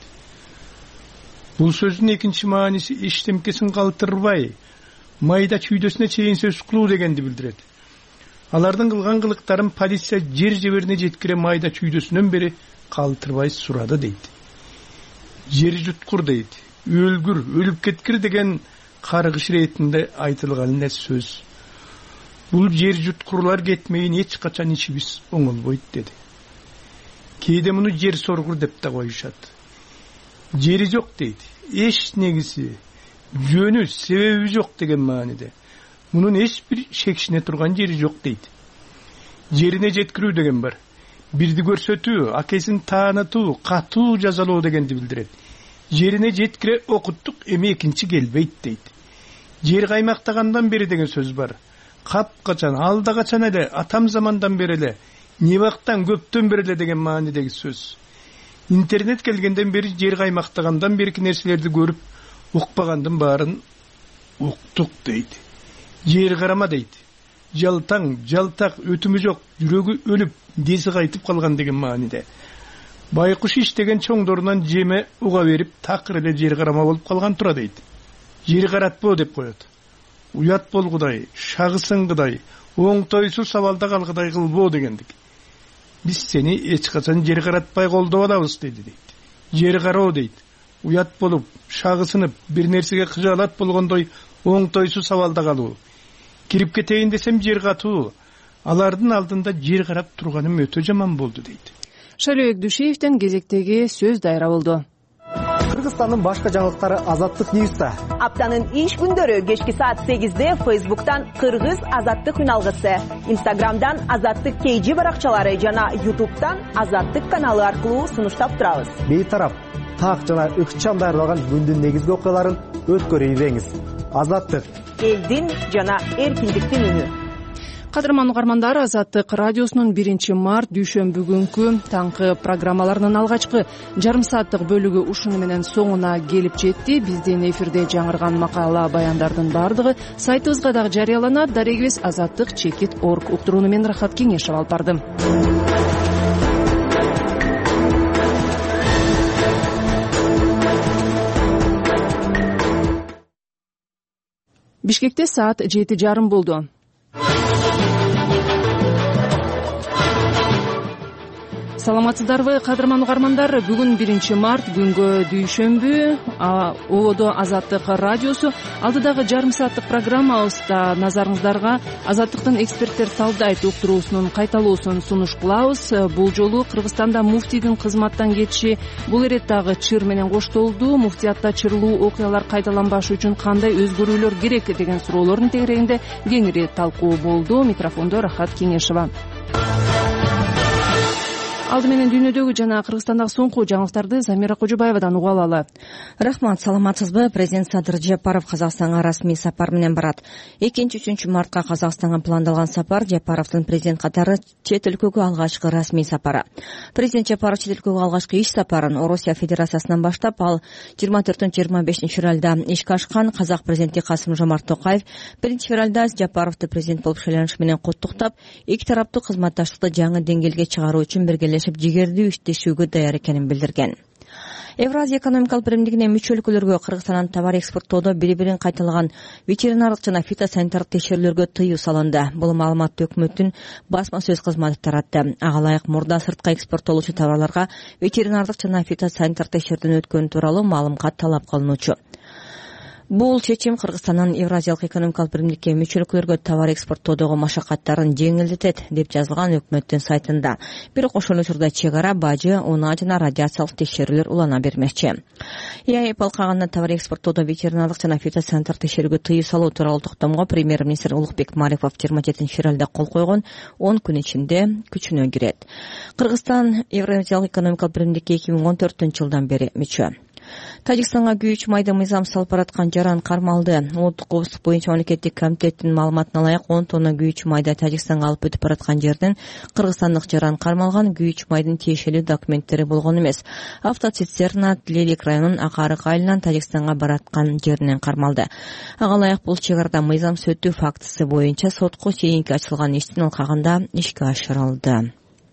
Бул сөздүн экинчи мааниси эчтемкесин калтырбай, майда чүйдөсүнө чейин сөз кылуу дегенди билдирет. Алардын кылган кылыктарын полиция жер жиберине жеткире майда чүйдөсүнөн бери калтырбай сурады дейт. Жер жуткур дейт. Өлгүр, өлүп кеткир деген каргыш иретинде айтылган эле сөз. Бул жер жуткурлар кетмейин эч качан ичибиз оңолбойт деди. Кээде муну жер соргур деп да коюшат. Жери жок дейт. Эч негиси, жөнү, себеби жок деген мааниде. Мунун эч бир шекшине турган жери жок дейт. Жерине жеткирүү деген бар. Бирди көрсөтүү, акесин таанытуу, катуу жазалоо дегенди билдирет. Жерине жеткире окуттук, эми экинчи келбейт дейт. Жер каймактагандан бери деген сөз бар. Кап качан, алда качан эле, атам замандан бери эле, небактан көптөн бери эле деген маанидеги сөз. Интернет келгенден бери жер каймактагандан берки нерселерди көрүп, укпагандын баарын уктук дейт. Жер карама дейт. Жалтаң, жалтак, өтүмү жок, жүрөгү өлүп, дези кайтып калган деген мааниде. Байкуш иштеген чоңдорунан жеме уга берип, такыр эле жер карама болуп калган тура дейт. Жер каратпоо деп коет. Уят болгудай, шагысыңгыдай, оңтойсуз сабалда калгыдай кылбоо дегендик. Биз сени эч качан жер каратпай колдоп алабыз деди дейт. Жер кароо дейт. Уят болуп, шагысынып, бир нерсеге кыжаалат болгондой оңтойсуз абалда калуу, кирип кетейин десем жер катуу, алардын алдында жер карап турганым өтө жаман болду дейт. Шайлообек Дүйшеевден кезектеги сөз дайра болду. Кыргызстандын башка жаңылыктары Азаттык Ньюста. Аптанын иш күндөрү кечки саат сегизде Фейсбуктан Кыргыз Азаттык үналгысы, Инстаграмдан Азаттык Кейжи баракчалары жана Ютубтан Азаттык каналы аркылуу сунуштап турабыз. Бейтарап, так жана ыкчам даярдалган күндүн негизги окуяларын өткөрүп ийбеңиз. Азаттык элдин жана эркиндиктин үнү. Кадырман угармандар, Азаттык радиосунун биринчи март дүйшөмбү күнкү таңкы программаларынын алгачкы жарым сааттык бөлүгү ушуну менен соңуна келип жетти. Биздин эфирде жаңырган макала баяндардын бардыгы сайтыбызга дагы жарыяланат. Дарегибиз азаттык чекит точка орг. Уктурууну мен Рахат Кеңешев алып бардым. Бишкекте саат жети жарым болду. Саламатсыздарбы, кадырман угармандар? Бүгүн биринчи март күнгө дүйшөмбү. Ободо Азаттык радиосу алдыдагы жарым сааттык программабызда назарыңыздарга Азаттыктын эксперттер салдайт уктуруусунун кайталуусун сунуш кылабыз. Бул жолу Кыргызстанда муфтийдин кызматтан кетиши бул ирет дагы чыр менен коштолду. Муфтиятта чырлуу окуялар кайталанбашы үчүн кандай өзгөрүүлөр керек деген суроолордун тегерегинде кеңири талкуу болду. Микрофондо Рахат Кеңешева. Алды менен дүйнөдөгү жана Кыргызстандагы соңку жаңылыктарды Замира Кожобаевадан угуп алалы. Рахмат, саламатсызбы? Президент Садыр Жапаров Казакстанга расмий сапар менен барат. экинчи үчүнчү мартка Казакстанга пландалган сапар Жапаровдун президент катары чет өлкөгө алгачкы расмий сапары. Президент Жапаров чет өлкөгө алгачкы иш сапарын Орусия Федерациясынан баштап, ал жыйырма төртүнчү жыйырма бешинчи февралда ишке ашкан. Казак президенти Касым-Жомарт Токаев биринчи февралда Жапаровду президент болуп шайланышы менен куттуктап, эки тараптуу кызматташтыкты жаңы деңгээлге чыгаруу үчүн бирге жигердүү иштешүүгө даяр экенин билдирген. Евразия экономикалык биримдигине мүчө өлкөлөргө Кыргызстандан товар экспорттоодо бири-бирин кайталаган ветеринардык жана фитосанитардык текшерүүлөргө тыюу салынды. Бул маалыматты өкмөттүн басма сөз кызматы таратты. Ага ылайык мурда сыртка экспорттолуучу товарларга ветеринардык жана фитосанитардык текшерүүдөн өткөнү тууралуу маалымка талап кылынуучу. Бул чечим Кыргызстандын Евразиялык экономикалык биримдикке мүчө өлкөлөргө товар экспорттоодогу машакаттарын жеңилдетет деп жазылган өкмөттүн сайтында. Бирок ошол учурда чек ара, бажы, унаа жана радиациялык текшерүүлөр улана бермекчи. ЕАЭП алкагында товар экспорттоодо ветеринардык жана фитосанитардык текшерүүгө тыюу салуу тууралуу токтомго премьер-министр Улукбек Марипов жыйырма жетинчи февралда кол койгон. он күн ичинде күчүнө кирет. Кыргызстан Евразиялык экономикалык биримдикке эки миң он төртүнчү жылдан бери мүчө. Тажикстанга күйүүч майды мыйзам салып бараткан жаран кармалды. Улуттук коопсуздук боюнча мамлекеттик комитеттин маалыматына ылайык он тонна күйүүч майда Тажикстанга алып өтүп бараткан жерден кыргызстандык жаран кармалган. Күйүүч майдын тиешелүү документтери болгон эмес. Автоцистерна Тлелик районунун Акарык айылынан Тажикстанга бараткан жеринен кармалды. Ага ылайык бул чек арада мыйзам сөтүү фактысы боюнча сотко чейинки ачылган иштин алкагында ишке ашырылды.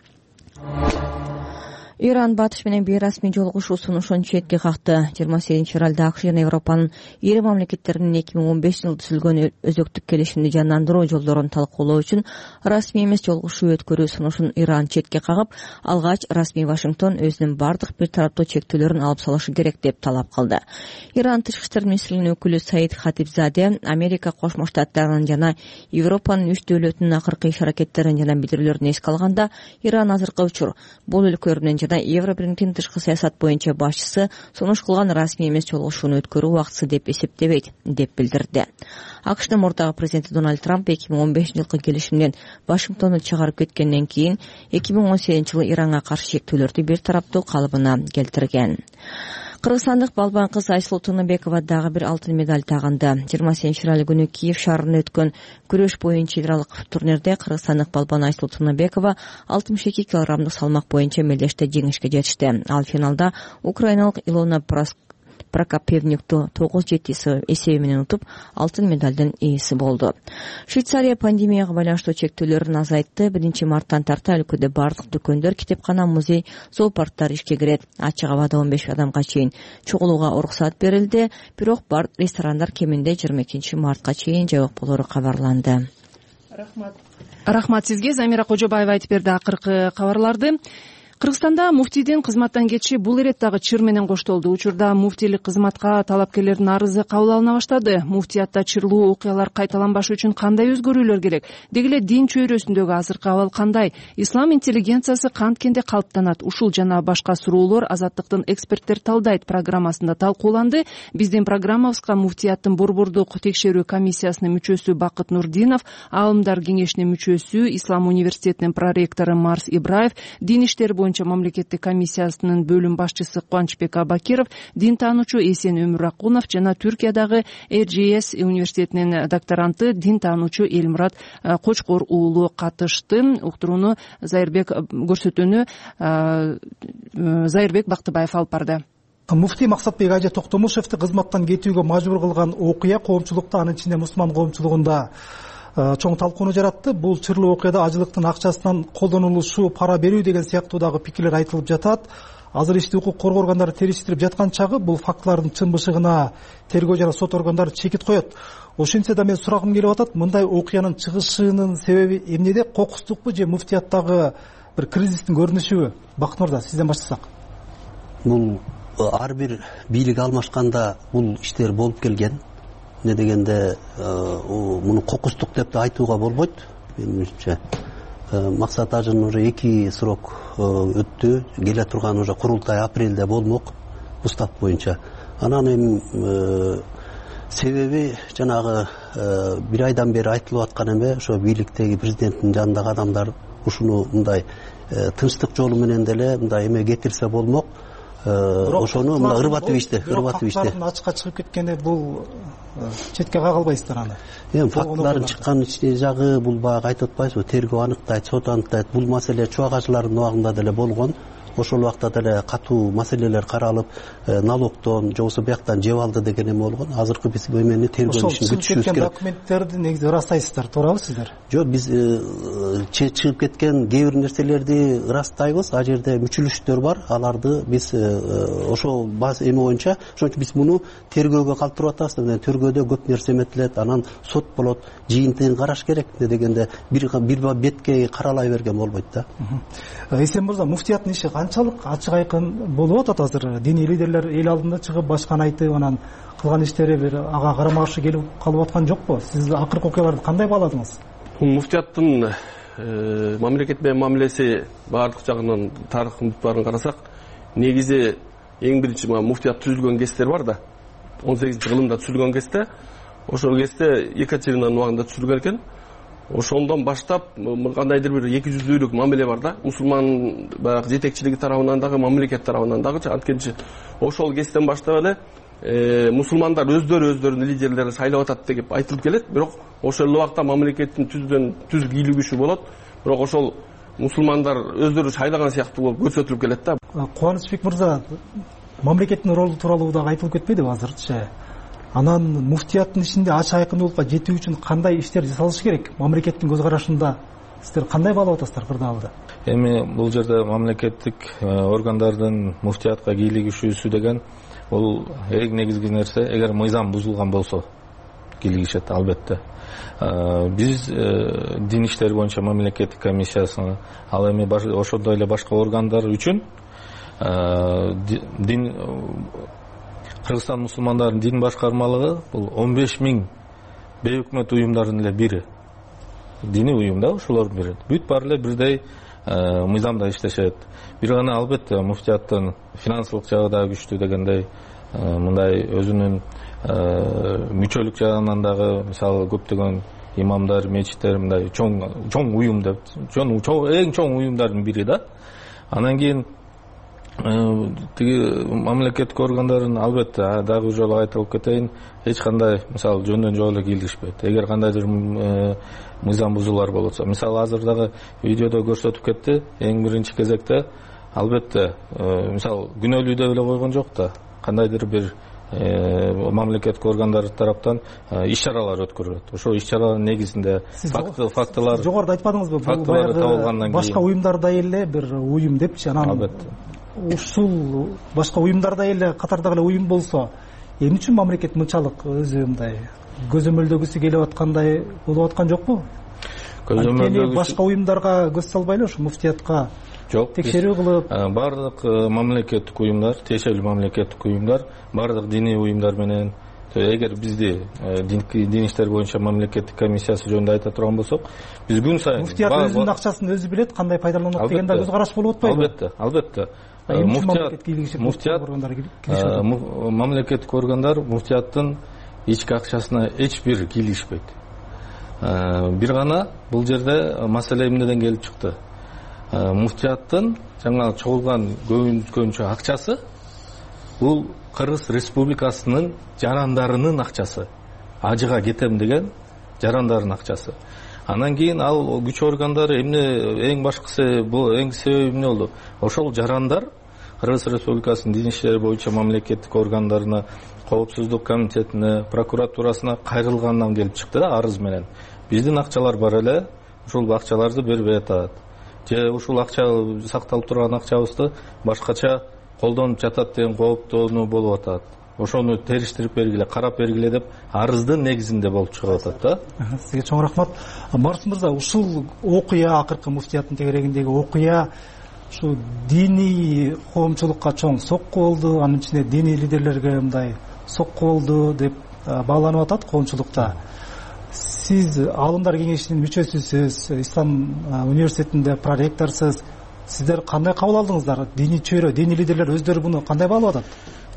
Иран батыш менен бейрасмий жолугушуу сунушун четке какты. жыйырма сегизинчи февралда АКШ жана Европанын ири мамлекеттеринин эки миң он бешинчи жылы түзүлгөн өзөктүк келишимди жандандыруу жолдорун талкуулоо үчүн расмий эмес жолугушуу өткөрүү сунушун Иран четке кагып, алгач расмий Вашингтон өзүнүн бардык бир тараптуу чектөөлөрүн алып салышы керек деп талап кылды. Иран тышкы иштер министрлигинин өкүлү Саид Хатибзаде Америка Кошмо Штаттарынын жана Европанын үч дөөлөтүнүн акыркы иш аракеттерин жана билдирүүлөрүн эске алганда, Иран азыркы учур бул өлкөлөр менен жана Евробиримдин тышкы саясат боюнча башчысы сунуш кылган расмий эмес жолугушууну өткөрүү убактысы деп эсептебейт деп билдирди. АКШдын мурдагы президенти Дональд Трамп эки миң он бешинчи жылкы келишимден Вашингтонду чыгарып кеткенден кийин эки миң он сегизинчи жылы Иранга каршы шектүүлөрдү бир тараптуу калыбына келтирген. Кыргызстандык балбан кыз Айсулуу Тыныбекова дагы бир алтын медаль тагынды. жыйырма сегизинчи февраль күнү Киев шаарында өткөн күрөш боюнча эл аралык турнирде кыргызстандык балбан Айсулуу Тыныбекова алтымыш эки килограммдык салмак боюнча мелдеште жеңишке жетишти. Ал финалда украиналык Илона Прокопьевникту тогуз жети эсеби менен утуп, алтын медалдын ээси болду. Швейцария пандемияга байланыштуу чектөөлөрүн азайтты. биринчи марттан тарта өлкөдө бардык дүкөндөр, китепкана, музей, зоопарктар ишке кирет. Ачык абада он беш адамга чейин чогулууга уруксат берилди. Бирок бар ресторандар кеминде жыйырма экинчи мартка чейин жабык болору кабарланды. Рахмат. Рахмат сизге. Замира Кожобаева айтып берди акыркы кабарларды. Кыргызстанда муфтийдин кызматтан кетиши бул ирет дагы чыр менен коштолду. Учурда муфтийлик кызматка талапкерлердин арызы кабыл алына баштады. Муфтиятта чырлуу окуялар кайталанбашы үчүн кандай өзгөрүүлөр керек? Деги эле дин чөйрөсүндөгү азыркы абал кандай? Ислам интеллигенциясы канткенде калыптанат? Ушул жана башка суроолор Азаттыктын эксперттер талдайт программасында талкууланды. Биздин программабызга муфтияттын борбордук текшерүү комиссиясынын мүчөсү Бакыт Нурдинов, Аалымдар кеңешинин мүчөсү, Ислам университетинин проректору Марс Ибраев, дин иштери боюнча мамлекеттик комиссиясынын бөлүм башчысы Кубанычбек Абакиров, дин таануучу Эсен Өмүракунов жана Түркиядагы эр жи эс университетинин докторанты, дин таануучу Элмурат Кочкор уулу катышты. Уктурууну Зайырбек көрсөтүүнү Зайырбек Бактыбаев алып барды. Муфтий Максатбек Ажа Токтомушевди кызматтан кетүүгө мажбур кылган окуя коомчулукта, анын ичинде мусулман коомчулугунда чоң талкууну жаратты. Бул чырлуу окуяда ажылыктын акчасынан колдонулушу, пара берүү деген сыяктуудагы пикирлер айтылып жатат. Азыр ишти укук коргоо органдары териштирип жаткан чагы бул фактылардын чын бышыгына тергөө жана сот органдары чекит коет. Ошентсе да мен сурагым келип атат, мындай окуянын чыгышынын себеби эмнеде? Кокустукпу же муфтияттагы бир кризистин көрүнүшүбү? Бакыт Мырза, сизден баштасак. Бул ар бир бийлик алмашканда бул иштер болуп келген. Не дегенде муну кокустук деп да айтууга болбойт. Менимче Максат Ажынын уже эки срок өттү. Келе турган уже курултай апрелде болмок устав боюнча. Анан эми себеби жанагы бир айдан бери айтылып аткан эме, ошо бийликтеги президенттин жанындагы адамдар ушуну мындай тынчтык жолу менен деле мындай эме кетирсе болмок. Ошону мына ырбатып ишти, ырбатып ишти. Фактлардын ачыкка чыгып кеткенде бул четке кагылбайсыздар аны. Эми фактлардын чыккан жагы бул баягы айтып атпайсызбы? Тергөө аныктайт, сот аныктайт. Бул маселе чубагачылардын убагында деле болгон. Ошол убакта деле катуу маселелер каралып, налогдон, же болбосо бияктан жеп алды деген эме болгон. Азыркы биз бул эмени тергөө ишин күтүшүбүз керек. Документтерди негизи ырастайсыздар, туурабы сиздер? Жок, биз чыгып кеткен кээ бир нерселерди ырастайбыз. А жерде мүчүлүштөр бар, аларды биз ошол база эме боюнча, ошон үчүн биз муну тергөөгө калтырып атабыз. Мына тергөөдө көп нерсе эметилет, анан сот болот, жыйынтыгын караш керек. Не дегенде бир бир бетке каралай берген болбойт да. Эсен Мырза, муфтияттын иши канчалык ачык айкын болуп атат азыр? Диний лидерлер эл алдында чыгып башканы айтып, анан кылган иштери бир ага карама каршы келип калып аткан жокпу? Сиз акыркы окуяларды кандай бааладыңыз? Муфтияттын мамлекет менен мамилеси баардык жагынан тарыхын баарын карасак, негизи эң биринчи муфтият түзүлгөн кездер бар да. он сегизинчи кылымда түзүлгөн кезде, ошол кезде Екатеринаның убагында түзүлгөн экен. Ошондон баштап кандайдыр бир эки жүздүүлүк мамиле бар да. Мусулман баягы жетекчилиги тарабынан дагы, мамлекет тарабынан дагы. Анткенчи ошол кезден баштап эле мусулмандар өздөрү өздөрүнүн лидерлерин шайлап атат деп айтылып келет. Бирок ошол убакта мамлекеттин түздөн түз бийлиги күчү болот. Бирок ошол мусулмандар өздөрү шайлаган сыяктуу болуп көрсөтүлүп келет да. Кубанычбек Мырза, мамлекеттин ролу тууралуу дагы айтылып кетпейдиби азырчы? Анан муфтияттын ишинде ачык айкындуулукка жетүү үчүн кандай иштер жасалышы керек? Мамлекеттин көз карашында сиздер кандай баалап атасыздар кырдаалды? Эми бул жерде мамлекеттик органдардын муфтиятка кийлигишүүсү деген бул эң негизги нерсе. Эгер мыйзам бузулган болсо кийлигишет албетте. Биз дин иштери боюнча мамлекеттик комиссиясына, ал эми ошондой эле башка органдар үчүн дин Кыргызстан мусулмандарынын дин башкармалыгы бул он беш миң бейөкмөт уюмдардын эле бири. Дини уюм да, ошолордун бири. Бүт баары эле бирдей мыйзамда иштешет. Бир гана албетте муфтияттын финансылык жагы да күчтүү дегендей, мындай өзүнүн мүчөлүк жагынан дагы, мисалы көптөгөн имамдар, мечиттер мындай чоң чоң уюм деп, чоң эң чоң уюмдардын бири да. Анан кийин тиги мамлекеттик органдарын албетте дагы жолу айтылып кетейин, эч кандай мисалы жөндөн жок эле кийлигишпейт. Эгер кандайдыр мыйзам бузуулар болсо, мисалы азыр дагы видеодо көрсөтүп кетти, эң биринчи кезекте албетте мисалы күнөөлүү деп эле койгон жок да, кандайдыр бир мамлекеттик органдар тараптан иш-чаралар өткөрүлөт. Ошо иш-чаралардын негизинде фактылар жогоруда айтпадыңызбы? Бул баягы башка уюмдардай эле бир уюм депчи, анан албетте ушул башка уюмдарда эле катардагы эле уюм болсо, эмне үчүн мамлекет мынчалык өзү мындай көзөмөлдөгүсү келип аткандай болуп аткан жокпу? Көзөмөлдөгүсү башка уюмдарга көз салбай эле ушу муфтиятка жок, текшерүү кылып баардык мамлекеттик уюмдар, тиешелүү мамлекеттик уюмдар, баардык диний уюмдар менен, эгер бизди дин иштер боюнча мамлекеттик комиссиясы жөнүндө айта турган болсок, биз күн сайын муфтият өзүнүн акчасын өзү билет, кандай пайдаланат деген да көз караш болуп атпайбы? Албетте, албетте. Муфтият мамлекеттик органдар муфтияттын ички акчасына эч бир кийлигишпейт. Бир гана бул жерде маселе эмнеден келип чыкты? Муфтияттын жаңа чогулган көбүнчө акчасы бул Кыргыз Республикасынын жарандарынын акчасы. Ажыга кетем деген жарандардын акчасы. Анан кийин ал күч органдары эмне эң башкысы, бул эң себеби эмне болду? Ошол жарандар Кыргыз Республикасынын дин иштери боюнча мамлекеттик органдарына, коопсуздук комитетине, прокуратурасына кайрылгандан келип чыкты да, арыз менен. Биздин акчалар бар эле, ушул акчаларды бербей атат. Же ушул акча сакталып турган акчабызды башкача колдонуп жатат деген кооптонуу болуп атат. Ошону териштирип бергиле, карап бергиле деп арыздын негизинде болуп чыгып атат да. Сизге чоң рахмат. Марс мырза, ушул окуя, акыркы муфтияттын тегерегиндеги окуя ушу диний коомчулукка чоң сокку болду, анын ичинде диний лидерлерге мындай сокку болду деп бааланып атат коомчулукта. Сиз Аалымдар кеңешинин мүчөсүсүз, Ислам университетинде проректорсуз. Сиздер кандай кабыл алдыңыздар? Диний чөйрө, диний лидерлер өздөрү буну кандай баалап атат?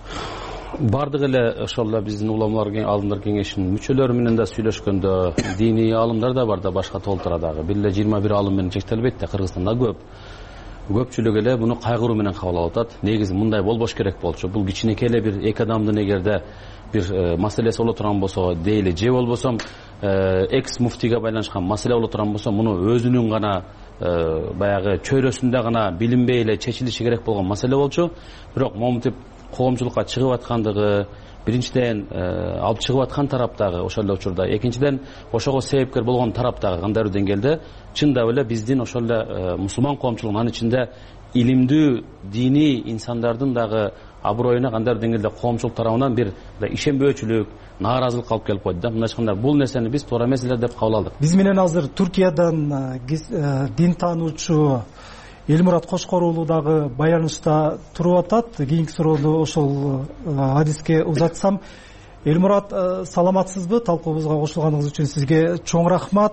Бардык эле ошол эле биздин уламалар Аалымдар кеңешинин мүчөлөрү менен да сүйлөшкөндө диний аалымдар да бар да, башка толтура дагы. Бир эле жыйырма бир аалым менен чектелбейт да, Кыргызстанда көп. Көпчүлүк эле буну кайгыруу менен кабыл алып атат. Негизи мындай болбош керек болчу. Бул кичинекей эле бир эки адамдын эгерде бир маселеси боло турган болсо, дейли же болбосо экс муфтийге байланышкан маселе боло турган болсо, муну өзүнүн гана баягы чөйрөсүндө гана билинбей эле чечилиши керек болгон маселе болчу. Бирок момунтип коомчулукка чыгып аткандыгы, биринчиден алып чыгып аткан тараптагы ошол эле учурда, экинчиден ошого себепкер болгон тараптагы кандайдыр деңгээлде чындап эле биздин ошол эле мусулман коомчулугунун, анын ичинде илимдүү диний инсандардын дагы аброюна кандайдыр деңгээлде коомчулук тарабынан бир ишенбөөчүлүк, нааразылык алып келип койду да. Мындай айтканда, бул нерсени биз туура эмес эле деп кабыл алдык. Биз менен азыр Түркиядан дин таануучу Элмурат Кошкор уулу дагы байланышта туруп атат. Кийинки суроону ошол адиске узатсам. Элмурат, саламатсызбы? Талкуубузга кошулганыңыз үчүн сизге чоң рахмат.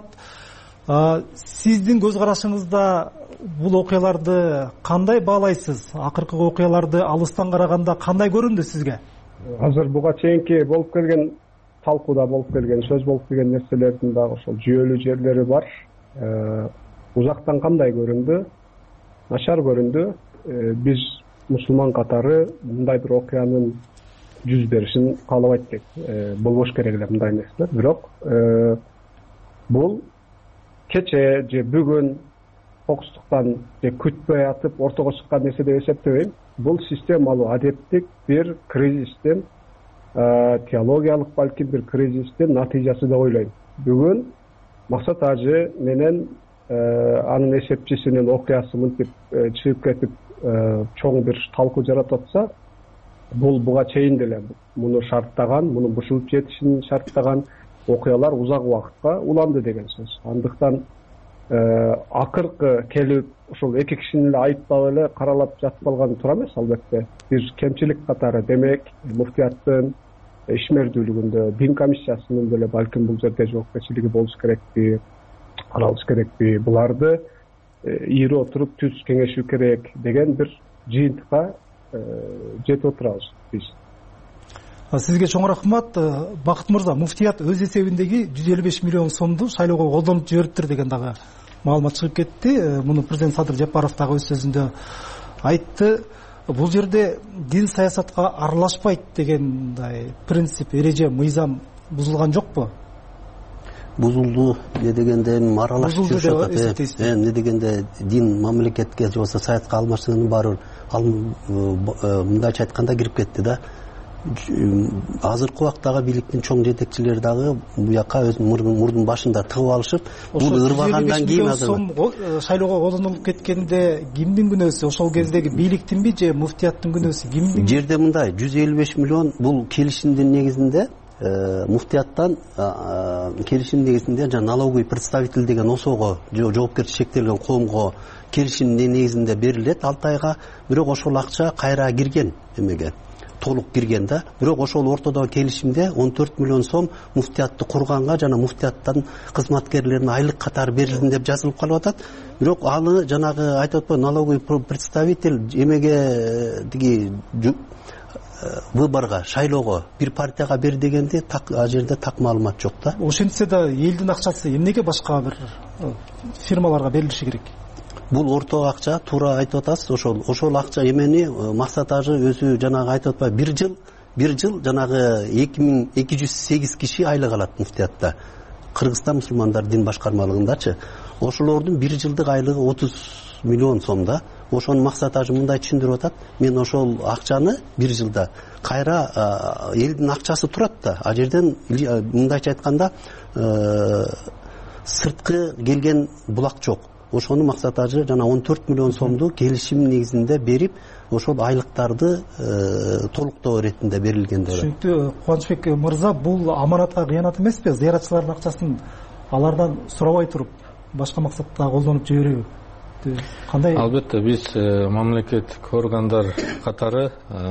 Сиздин көз карашыңызда бул окуяларды кандай баалайсыз? Акыркы окуяларды алыстан караганда кандай көрүндү сизге? Азыр буга чейинки болуп келген талкууда болуп келген, сөз болуп келген нерселердин дагы ошол жүйөлүү жерлери бар. Узактан кандай көрүндү? Начар көрүндү. Биз мусулман катары мындай бир окуянын жүз беришин каалабайт элек. Болбош керек эле мындай нерселер. Бирок бул кече же бүгүн кокустуктан же күтпөй атып ортого чыккан нерсе деп эсептебейм. Бул системалуу адептик бир кризистин, теологиялык балким бир кризистин натыйжасы деп ойлойм. Бүгүн Максат Ажы менен анын эсепчисинин окуясы мынтип чыгып кетип чоң бир талкуу жаратып атса, бул буга чейин деле муну шарттаган, мунун бушулуп жетишин шарттаган окуялар узак убакытка уланды деген сөз. Андыктан акыркы келип ошол эки кишини эле айыптап эле каралап жатып калган туура эмес, албетте. Бир кемчилик катары, демек, муфтияттын ишмердүүлүгүндө, дин комиссиясынын деле балким бул жерде жоопкерчилиги болуш керекпи, каралыш керекпи, буларды ийри отуруп түз кеңешүү керек деген бир жыйынтыкка жетип отурабыз биз. Сизге чоң рахмат. Бакыт мырза, муфтият өз эсебиндеги жүз элүү беш миллион сомду шайлоого колдонуп жибериптир деген дагы маалымат чыгып кетти. Муну президент Садыр Жапаров дагы өз сөзүндө айтты. Бул жерде дин саясатка аралашпайт дегендай принцип, эреже, мыйзам бузулган жокпу? Бузулду дегенде аралашып жүрүшөт. Эмне дегенде дин мамлекетке же болбосо саятка алмашчылыгынын баары мындайча айтканда кирип кетти да. Азыркы убактагы бийликтин чоң жетекчилери дагы буяка өз мурдун башында тыгып алышып, бул ырбагандан кийин азыр шайлоого колдонулуп кеткенде кимдин күнөөсү? Ошол кездеги бийликтинби же муфтияттын күнөөсү кимдин? Жерде мындай жүз элүү беш миллион бул келишимдин негизинде муфтияттан келишим негизинде жана налоговый представитель деген осого жоопкерчилиги шектелген коомго келишим негизинде берилет алты айга. Бирок ошол акча кайра кирген эмеге толук кирген да. Бирок ошол ортодогу келишимде он төрт миллион сом муфтиятты курганга жана муфтияттан кызматкерлерине айлык катары берилдин деп жазылып калып атат. Бирок аны жанагы айтып атпайбы налоговый представитель эмеге тиги выборго шайлоого бир партияга бер дегенде так ал жерде так маалымат жок да. Ошентсе да элдин акчасы эмнеге башка бир фирмаларга берилиши керек? Бул орто акча, туура айтып атасыз. Ошол ошол акча эмени максат ажы өзү жанагы айтып атпайбы бир жыл бир жыл жанагы эки миң эки жүз сегиз киши айлык алат муфтиятта. Кыргызстан мусулмандар дин башкармалыгындачы. Ошолордун бир жылдык айлыгы отуз миллион сом да. Ошонун максат ажы мындай түшүндүрүп атат. Мен ошол акчаны бир жылда кайра элдин акчасы турат да. А жерден мындайча айтканда сырткы келген булак жок. Ошонун максат ажы жана он төрт миллион сомду келишим негизинде берип, ошол айлыктарды толуктоо иретинде берилген деп. Түшүнүктүү. Кубанычбек мырза, бул аманатка кыянат эмеспи? Зыяратчылардын акчасын алардан сурабай туруп, башка максатта колдонуп жиберүү кандай? Албетте, биз мамлекеттик органдар катары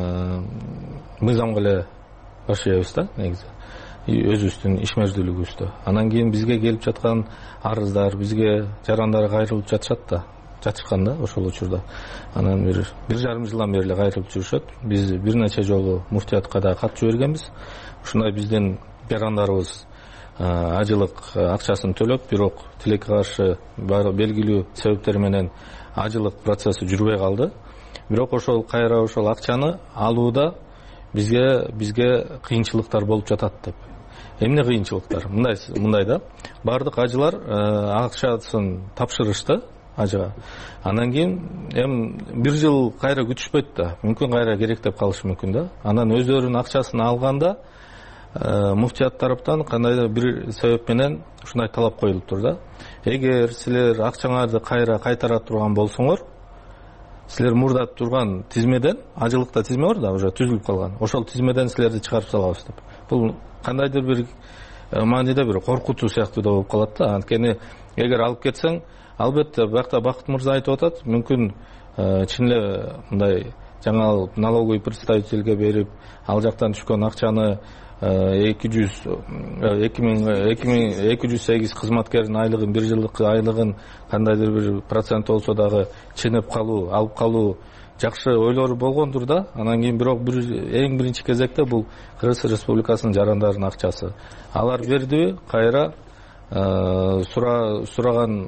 мыйзамга эле башыйбыз да, негизи. Өзүбүздүн ишмердүүлүгүбүздө. Анан кийин бизге келип жаткан арыздар, бизге жарандар кайрылып жатышат да, жатышкан да ошол учурда. Анан бир бир жарым жылдан бери эле кайрылып жүрүшөт. Биз бир нече жолу муфтиятка да кат жибергенбиз. Ушундай биздин жарандарыбыз ажылык акчасын төлөп, бирок тилекке каршы белгилүү себептер менен ажылык процесси жүрбөй калды. Бирок ошол кайра ошол акчаны алууда бизге бизге кыйынчылыктар болуп жатат деп. Эмне кыйынчылыктар? Мындай мындай да. Бардык ажылар акчасын тапшырышты ажыга. Анан кийин эми бир жыл кайра күтүшпөйт да. Мүмкүн кайра керек деп калышы мүмкүн да. Анан өздөрүнүн акчасын алганда муфтият тараптан кандайдыр бир себеп менен ушундай талап коюлуптур да. Эгер силер акчаңарды кайра кайтара турган болсоңор, силер мурда турган тизмеден, ажылыкта тизме бар да, уже түзүлүп калган. Ошол тизмеден силерди чыгарып салабыз деп. Бул кандайдыр бир мааниде бир коркутуу сыяктуу да болуп калат да. Анткени эгер алып кетсең, албетте бакта Бакыт мырза айтып атат, мүмкүн чын эле мындай жаңа налоговый представительге берип, ал жактан түшкөн акчаны эки жүз эки миң эки жүз сегиз кызматкердин айлыгын, бир жылдык айлыгын кандайдыр бир процент болсо дагы ченеп калуу, алып калуу жакшы ойлору болгондур да. Анан кийин бирок бир эң биринчи кезекте бул Кыргыз Республикасынын жарандарынын акчасы. Алар бердиби, кайра сураган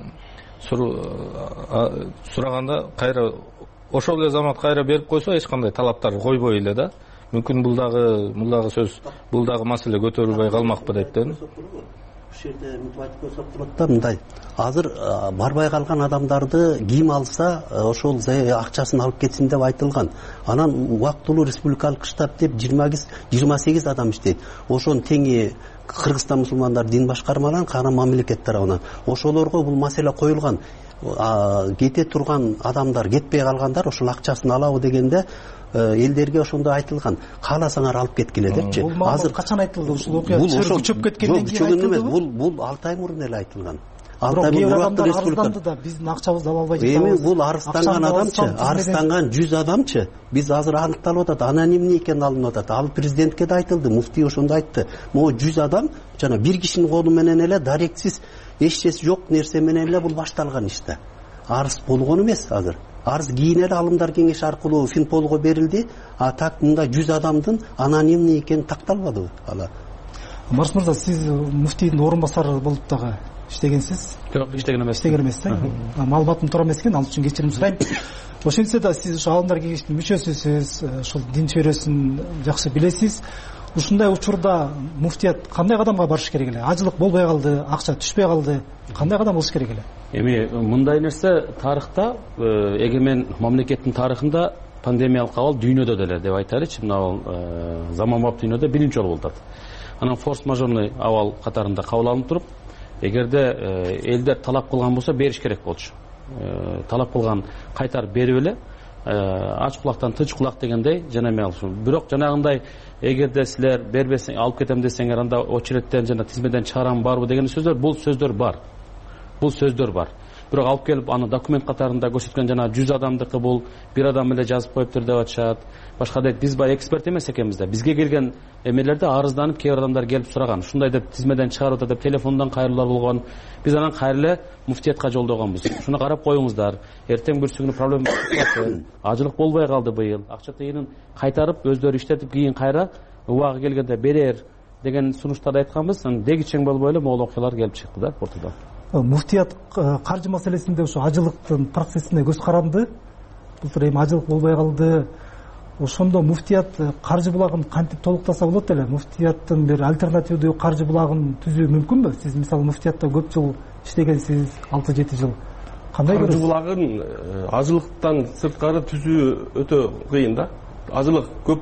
сураганда кайра ошол эле замат кайра берип койсо, эч кандай талаптар койбой эле да. Мүмкүн бул дагы бул дагы сөз, бул дагы маселе көтөрүлбөй калмакпы деп да. Ушул жерде мынтип айтып койсок болот да, мындай. Азыр барбай калган адамдарды ким алса, ошол акчасын алып кетсин деп айтылган. Анан убактылуу республикалык штаб деп жыйырма сегиз адам иштейт. Ошонун теңи Кыргызстан мусулмандар дин башкармаларынан, кара мамлекет тарабынан. Ошолорго бул маселе коюлган. Кете турган адамдар, кетпей калгандар ошол акчасын алабы дегенде элдерге ошондой айтылган. Кааласаңар алып кеткиле депчи. Азыр качан айтылды ушул окуя? Күчөп кеткенден кийин айтылды. Бул бул алты ай мурун эле айтылган. Алты ай мурун арызданды да, биздин акчабызды ала албай жатабыз. Эми бул арызданган адамчы, арызданган жүз адамчы. Биз азыр аныкталып атат, анонимный экени алынып атат. Ал президентке да айтылды, муфтий ошондо айтты. Могу жүз адам жана бир кишинин колу менен эле дарексиз, эччеси жок нерсе менен эле бул башталган иште. Арыз болгон эмес азыр. Арыз кийин эле алымдар кеңеши аркылуу Финполго берилди. А так мындай жүз адамдын анонимный экени такталбады ала. Марс мырза, сиз муфтийдин орун басары болуп дагы иштегенсиз? Жок, иштеген эмес. Иштеген эмес да. Маалыматым туура эмес экен, ал үчүн кечирим сурайм. Ошентсе да сиз ошо алымдар кеңешинин мүчөсүсүз, ошол дин чөйрөсүн жакшы билесиз. Ушундай учурда муфтият кандай кадамга барыш керек эле? Ажылык болбой калды, акча түшпөй калды. Кандай кадам болуш керек эле? Эми мындай нерсе тарыхта, эгемен мамлекеттин тарыхында пандемиялык абал дүйнөдө деле деп айтайлычы, мына заманбап дүйнөдө биринчи жолу болуп атат. Анан форс-мажорный абал катарында кабыл алынып туруп, эгерде элдер талап кылган болсо бериш керек болчу. Талап кылган кайтарып берип эле ач кулактан тынч кулак дегендей жана эме алыш. Бирок жанагындай эгерде силер бербесең, алып кетем десеңер, анда очередтен жана тизмеден чыгарам барбы деген сөздөр, бул сөздөр бар. Бул сөздөр бар. Бирок алып келип аны документ катарында көрсөткөн жана жүз адамдыкы бул бир адам эле жазып коюптур деп атышат. Башка дейт, биз баягы эксперт эмес экенбиз да. Бизге келген эмелерде арызданып кээ бир адамдар келип сураган. Ушундай деп тизмеден чыгарып атат деп телефондон кайрылуулар болгон. Биз анан кайра эле муфтиятка жолдогонбуз. Шуну карап коюңуздар. Эртең бүрсүгүнү проблема чыкпасын. Ажылык болбой калды быйыл. Акча тыйынын кайтарып өздөрү иштетип кийин кайра убагы келгенде берер деген сунуштарды айтканбыз. Дегичең болбой эле могул окуялар келип чыкты да ортодон. Муфтият каржы маселесинде ошо ажылыктын процессине көз каранды. Былтыр эми ажылык болбой калды. Ошондо муфтият каржы булагын кантип толуктаса болот эле? Муфтияттын бир альтернативдүү каржы булагын түзүү мүмкүнбү? Сиз мисалы муфтиятта көп жыл иштегенсиз, алты жети жыл. Кандай көрөсүз? Каржы булагын ажылыктан сырткары түзүү өтө кыйын да. Ажылык көп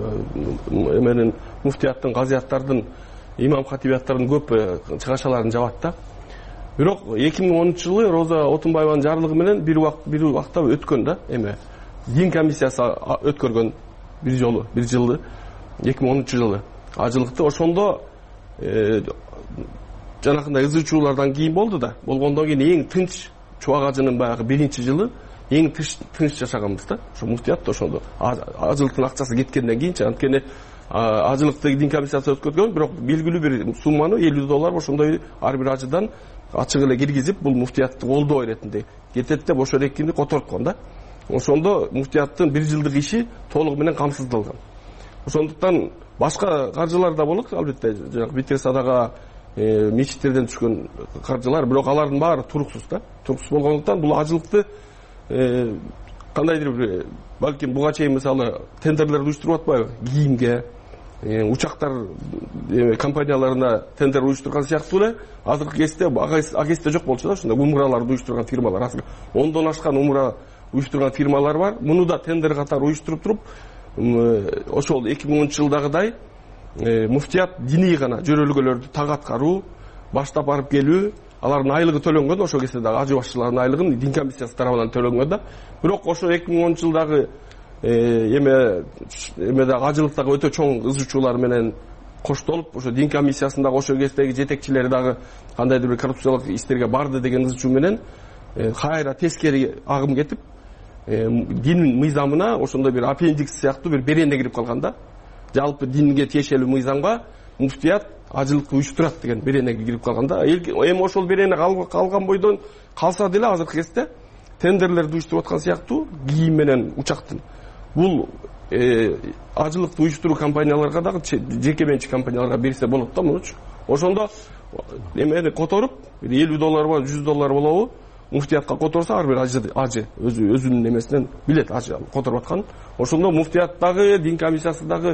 эменин муфтияттын, казыяттардын, имам хатибияттардын көп чыгашаларын жабат да. Бирок эки миң онунчу жылы Роза Отунбаеванын жарлыгы менен бир убакыт бир убакта өткөн да, эме дин комиссиясы өткөргөн бир жолу, бир жылды эки миң онунчу жылы ажылыкты. Ошондо жанакындай ызычуулардан кийин болду да. Болгондон кийин эң тынч чубак ажынын баягы биринчи жылы эң тынч жашаганбыз да. Ошо муфтият ошондо ажылыктын акчасы кеткенден кийинчи, анткени ажылыкты дин комиссиясы өткөргөн, бирок белгилүү бир сумманы элүү доллар ошондой ар бир ажыдан ачык эле киргизип, бул муфтиятты колдоо иретинде кетет деп ошо эркинди которткон да. Ошондо муфтияттын бир жылдык иши толугу менен камсыздалган. Ошондуктан башка каржылар да болот, албетте, жанагы битер садага, мечиттерден түшкөн каржылар, бирок алардын баары туруксуз да. Туруксуз болгондуктан бул ажылыкты кандайдыр бир, балким буга чейин мисалы тендерлерди уюштуруп атпайбы? Кийимге, учактар компанияларына тендер уюштурган сыяктуу эле азыркы кезде ага кезде жок болчу да, ушундай умраларды уюштурган фирмалар. Азыр ондон ашкан умра уюштурган фирмалар бар. Муну да тендер катары уюштуруп туруп, ошол эки миң онунчу жылдагыдай муфтият диний гана жөрөлгөлөрдү так аткаруу, баштап барып келүү, алардын айлыгы төлөнгөн, ошол кезде дагы ажы башчыларынын айлыгын дин комиссиясы тарабынан төлөнгөн да. Бирок ошо эки миң онунчу жылдагы эме эмедагы ажылыктагы өтө чоң ызычуулар менен коштолуп, ошо дин комиссиясындагы ошол кездеги жетекчилери дагы кандайдыр бир коррупциялык иштерге барды деген ызычуу менен кайра тескери агым кетип, дин мыйзамына ошондой бир аппендикс сыяктуу бир берене кирип калган да. Жалпы динге тиешелүү мыйзамга муфтият ажылыкты уюштурат деген беренеге кирип калган да. Эми ошол берене калган бойдон калса деле азыркы кезде тендерлерди уюштуруп аткан сыяктуу кийим менен учактын бул ажылыкты уюштуруу компанияларга дагы жеке менчик компанияларга берсе болот да мунучу. Ошондо эмени которуп элүү долларбы жүз доллар болобу муфтиятка которсо ар бир ажы ажы өзү өзүнүн эмесинен билет ажы которуп атканын. Ошондо муфтияттагы дин комиссиясы дагы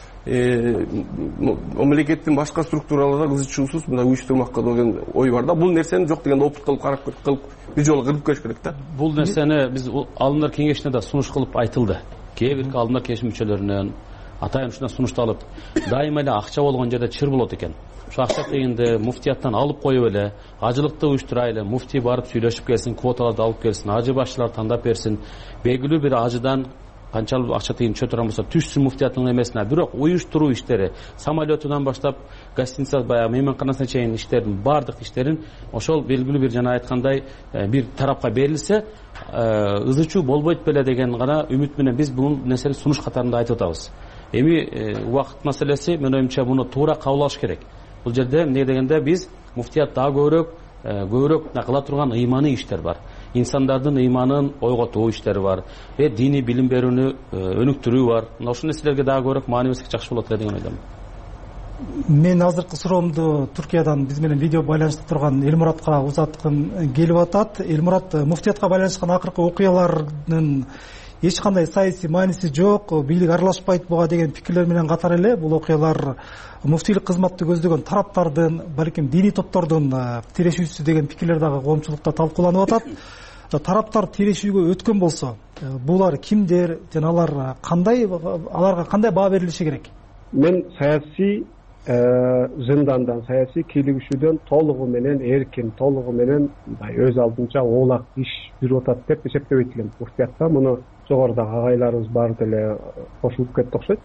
мамлекеттин башка структуралары ызычуусуз мындай уюштурмакка деген ой бар да. Бул нерсени жок дегенде опыт кылып карап кылып бир жолу кырып көрүш керек да. Бул нерсени биз алымдар кеңешине да сунуш кылып айтылды. Кээ бир алымдар кеңеш мүчөлөрүнөн атайын ушундан сунушталып, дайыма эле акча болгон жерде чыр болот экен. Ошо акча тегинде муфтияттан алып коюп эле, ажылыкты уюштурайлы, муфтий барып сүйлөшүп келсин, квоталарды алып келсин, ажы башчылар тандап берсин, белгилүү бир ажыдан канчалык акча тыйын чөтөрөн болсо түшсүн муфтияттын эмесине. Бирок уюштуруу иштери, самолетунан баштап гостиница баягы мейманканасына чейин иштердин баардык иштерин ошол белгилүү бир жана айткандай бир тарапка берилсе, ызычуу болбойт беле деген гана үмүт менен биз бул нерсени сунуш катарында айтып атабыз. Эми убакыт маселеси, менин оюмча, муну туура кабыл алыш керек. Бул жерде эмне дегенде биз муфтият дагы көбүрөөк көбүрөөк кыла турган ыйманий иштер бар. Инсандардын ыйманын ойготуу иштери бар. Э диний билим берүүнү өнүктүрүү бар. Мына ушул нерселерге дагы көбүрөөк маани берсек жакшы болот эле деген ойдомун. Мен азыркы суроомду Түркиядан биз менен видео байланышта турган Элмуратка узаткым келип атат. Элмурат, муфтиятка байланышкан акыркы окуялардын эч кандай саясий мааниси жок, бийлик аралашпайт буга деген пикирлер менен катар эле бул окуялар муфтийлик кызматты көздөгөн тараптардын, балким диний топтордун тирешүүсү деген пикирлер дагы коомчулукта талкууланып атат. Тараптар тирешүүгө өткөн болсо, булар кимдер жана алар кандай, аларга кандай баа берилиши керек? Мен саясий зындандан, саясий кийлигишүүдөн толугу менен эркин, толугу менен өз алдынча оолак иш жүрүп атат деп эсептебейт элем. Муфтиятта муну жогорудагы агайларыбыз баары деле кошулуп кетти окшойт.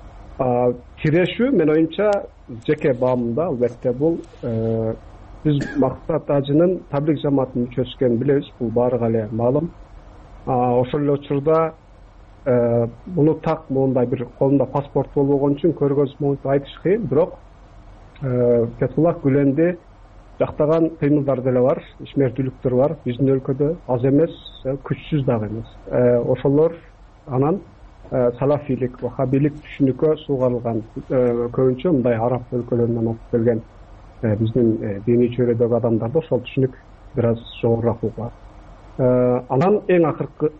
Тирешүү менин оюмча жеке баамымда албетте бул биз Максат Ажынын таблик жамаатынын мүчөсү экенин билебиз, бул баарыга эле маалым. Ошол эле учурда муну так моундай бир колунда паспорт болбогон үчүн көргөз моюнтуп айтыш кыйын, бирок Фетхуллах Гүленди жактаган кыймылдар деле бар, ишмердүүлүктөр бар. Биздин өлкөдө аз эмес, күчсүз дагы эмес. Ошолор анан салафилик, вахабилик түшүнүккө суугарылган, көбүнчө мындай араб өлкөлөрүнөн окуп келген биздин диний чөйрөдөгү адамдарда ошол түшүнүк бир аз жогорураак болгон. Анан эң акыркы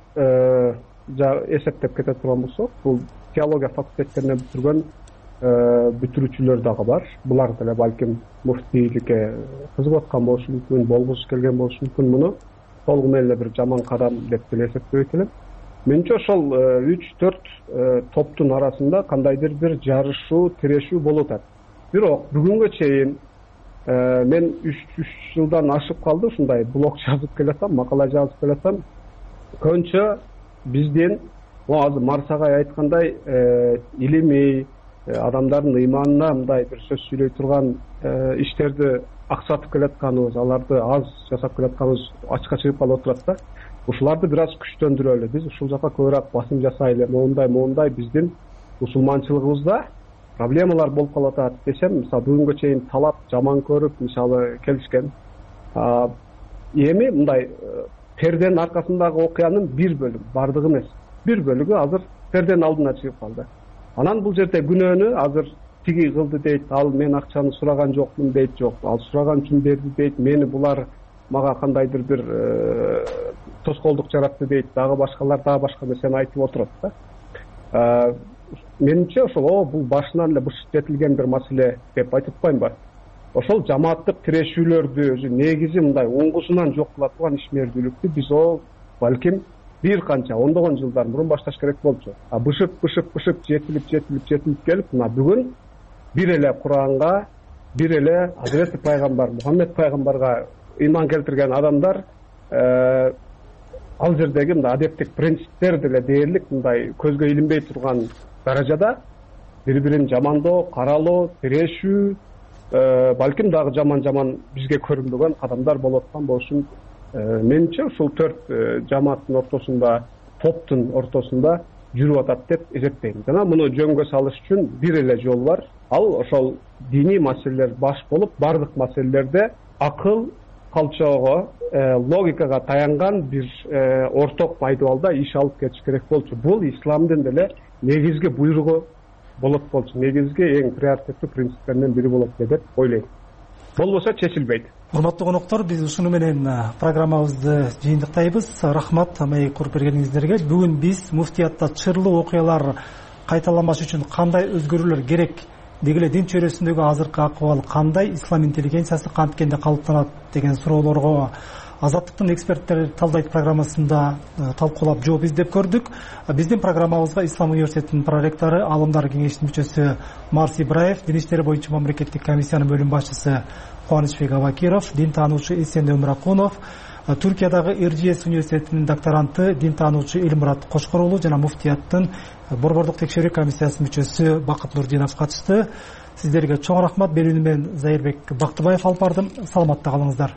эсептеп кете турган болсок, бул теология факультеттеринен бүтүргөн бүтүрүүчүлөр дагы бар. Булар деле балким муфтийликке кызыгып аткан болушу мүмкүн, болгусу келген болушу мүмкүн. Муну толугу менен эле бир жаман кадам деп деле эсептебейт элем. Менимче ошол үч төрт топтун арасында кандайдыр бир жарышуу, тирешүү болуп атат. Бирок бүгүнгө чейин мен үч жылдан ашып калды ушундай блог жазып келатам, макала жазып келатам. Көбүнчө биздин азыр Марсагай айткандай илимий адамдардын ыйманына мындай бир сөз сүйлөй турган иштерди аксатып келатканыбыз, аларды аз жасап келатканыбыз ачыкка чыгып калып турат да. Ушуларды бир аз күчтөндүрөлү. Биз ушул жака көбүрөөк басым жасайлы. Моундай моундай биздин мусулманчылыгыбызда проблемалар болуп калып атат десем, мисалы бүгүнгө чейин талап, жаман көрүп, мисалы келишкен. Эми мындай перденин аркасындагы окуянын бир бөлүгү, бардыгы эмес, бир бөлүгү азыр перденин алдына чыгып калды. Анан бул жерде күнөөнү азыр тиги кылды дейт, ал мен акчаны сураган жокмун дейт, жок, ал сураган үчүн берди дейт, мени булар мага кандайдыр бир тоскоолдук жаратты дейт, дагы башкалар дагы башка нерсени айтып отурат да. Менимче ошол бул башынан эле бышытылган бир маселе деп айтып коеюнбу? Ошол жамааттык тирешүүлөрдү өзү негизи мындай оңгусунан жок кыла турган ишмердүүлүктү биз о балким бир канча ондогон жылдар мурун башташ керек болчу. А бышып бышып бышып жетилип жетилип жетилип келип мына бүгүн бир эле Куранга, бир эле Азирети пайгамбар Мухаммед пайгамбарга ыйман келтирген адамдар ал жердеги мындай адептик принциптер деле дээрлик мындай көзгө илинбей турган даражада бири бирин жамандоо, каралоо, тирешүү, балким дагы жаман-жаман бизге көрүнбөгөн кадамдар болуп аткан болушу менимче ушул төрт жамааттын ортосунда, топтун ортосунда жүрүп атат деп эсептейм. Жана муну жөнгө салыш үчүн бир эле жол бар. Ал ошол диний маселелер баш болуп, бардык маселелерде акыл, калчоого, логикага таянган бир орток майдубалда иш алып кетиш керек болчу. Бул исламдын деле негизги буйругу болот болчу. Негизги эң приоритеттүү принциптеринен бири болот деп ойлойм. Болбосо чечилбейт. Урматтуу коноктор, биз ушуну менен программабызды жыйынтыктайбыз. Рахмат маек уруп бергениңиздерге. Бүгүн биз муфтиятта чырлуу окуялар кайталамаш үчүн кандай өзгөрүүлөр керек, деги эле дин чөйрөсүндөгү азыркы акыбал кандай, ислам интеллигенциясы канткенде калыптанат деген суроолорго Азаттыктын эксперттери талдайт программасында талкуулап жооп издеп көрдүк. Биздин программабызга Ислам университетинин проректору, Аалымдар кеңешинин мүчөсү Марс Ибраев, дин иштери боюнча мамлекеттик комиссиянын бөлүм башчысы Кубанычбек Абакиров, дин таануучу Эсен Өмүракунов, Түркиядагы Эржиес университетинин докторанты, дин таануучу Элмурат Кошкор уулу жана муфтияттын борбордук текшерүү комиссиясынын мүчөсү Бакыт Нурдинов катышты. Сиздерге чоң рахмат. Берүүнү мен Зайырбек Бактыбаев алып бардым. Саламатта калыңыздар.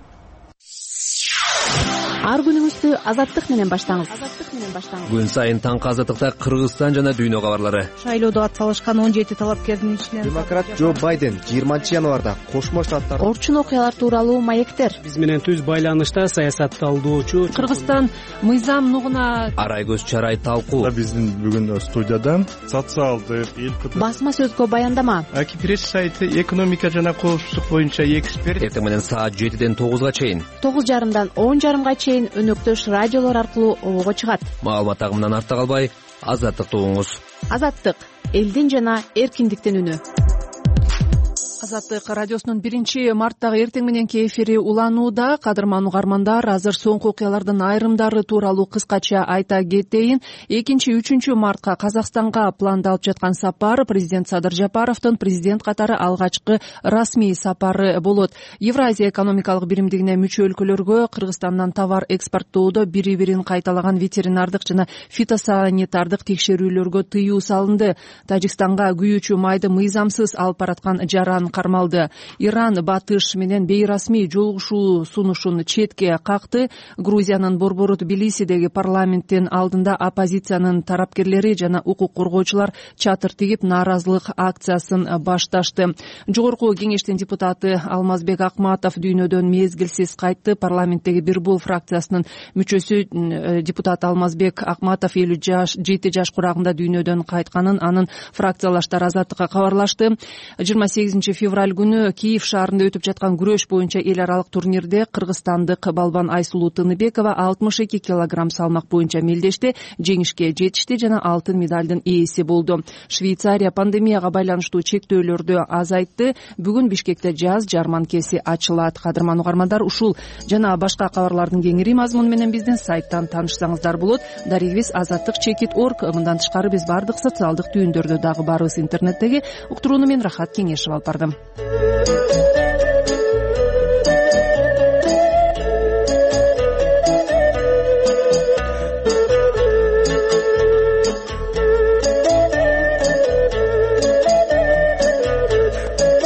Ар күнүңүздү Азаттык менен баштаңыз. Күн сайын таңкы Азаттыкта Кыргызстан жана дүйнө кабарлары. Шайлоодо ат салышкан он жети талапкердин ичинен демократ Джо Байден жыйырманчы январда Кошмо Штаттар орчун окуялар тууралуу маектер. Биз менен түз байланышта саясат талдоочу Кыргызстан мыйзам нугуна Арай көз чарай талкуу. Биздин бүгүн студияда социалдык басма сөзгө баяндама. Аки пресс сайты экономика жана коопсуздук боюнча эксперт. Эртең менен саат жетиден тогузга чейин, тогуз жарымдан он жарымга чейин өнөктөш радиолор аркылуу обого чыгат. Маалымат агымынан артта калбай, Азаттыкты угуңуз. Азаттык — элдин жана эркиндиктин үнү. Азаттык радиосунун биринчи марттагы эртең мененки эфири уланууда. Кадырман угармандар, азыр соңку окуялардын айрымдары тууралуу кыскача айта кетейин. экинчи үчүнчү мартка Казакстанга пландалып жаткан сапар президент Садыр Жапаровдун президент катары алгачкы расмий сапары болот. Евразия экономикалык биримдигине мүчө өлкөлөргө Кыргызстандан товар экспорттоодо бири-бирин кайталаган ветеринардык жана фитосанитардык текшерүүлөргө тыюу салынды. Тажикстанга күйүүчү майды мыйзамсыз алып бараткан жаран кармалды. Иран Батыш менен бейрасмий жолугушуу сунушун четке какты. Грузиянын борбору Тбилисидеги парламенттин алдында оппозициянын тарапкерлери жана укук коргоочулар чатыр тигип нааразылык акциясын башташты. Жогорку кеңештин депутаты Алмазбек Акматов дүйнөдөн мезгилсиз кайтты. Парламенттеги бир бул фракциясынын мүчөсү депутат Алмазбек Акматов элүү жети жаш курагында дүйнөдөн кайтканын анын фракциялаштары Азаттыкка кабарлашты. жыйырма сегизинчи февраль күнү Киев шаарында өтүп жаткан күрөш боюнча эл аралык турнирде кыргызстандык балбан Айсулуу Тыныбекова алтымыш эки килограмм салмак боюнча мелдешти, жеңишке жетишти жана алтын медалдын ээси болду. Швейцария пандемияга байланыштуу чектөөлөрдү азайтты. Бүгүн Бишкекте жаз жарманкеси ачылат. Кадырман угармандар, ушул жана башка кабарлардын кеңири мазмуну менен биздин сайттан таанышсаңыздар болот. Дарегибиз азаттык чекит орг. Мындан тышкары биз бардык социалдык түйүндөрдө дагы барбыз. Интернеттеги уктурууну мен Рахат Кеңешев алып бардым.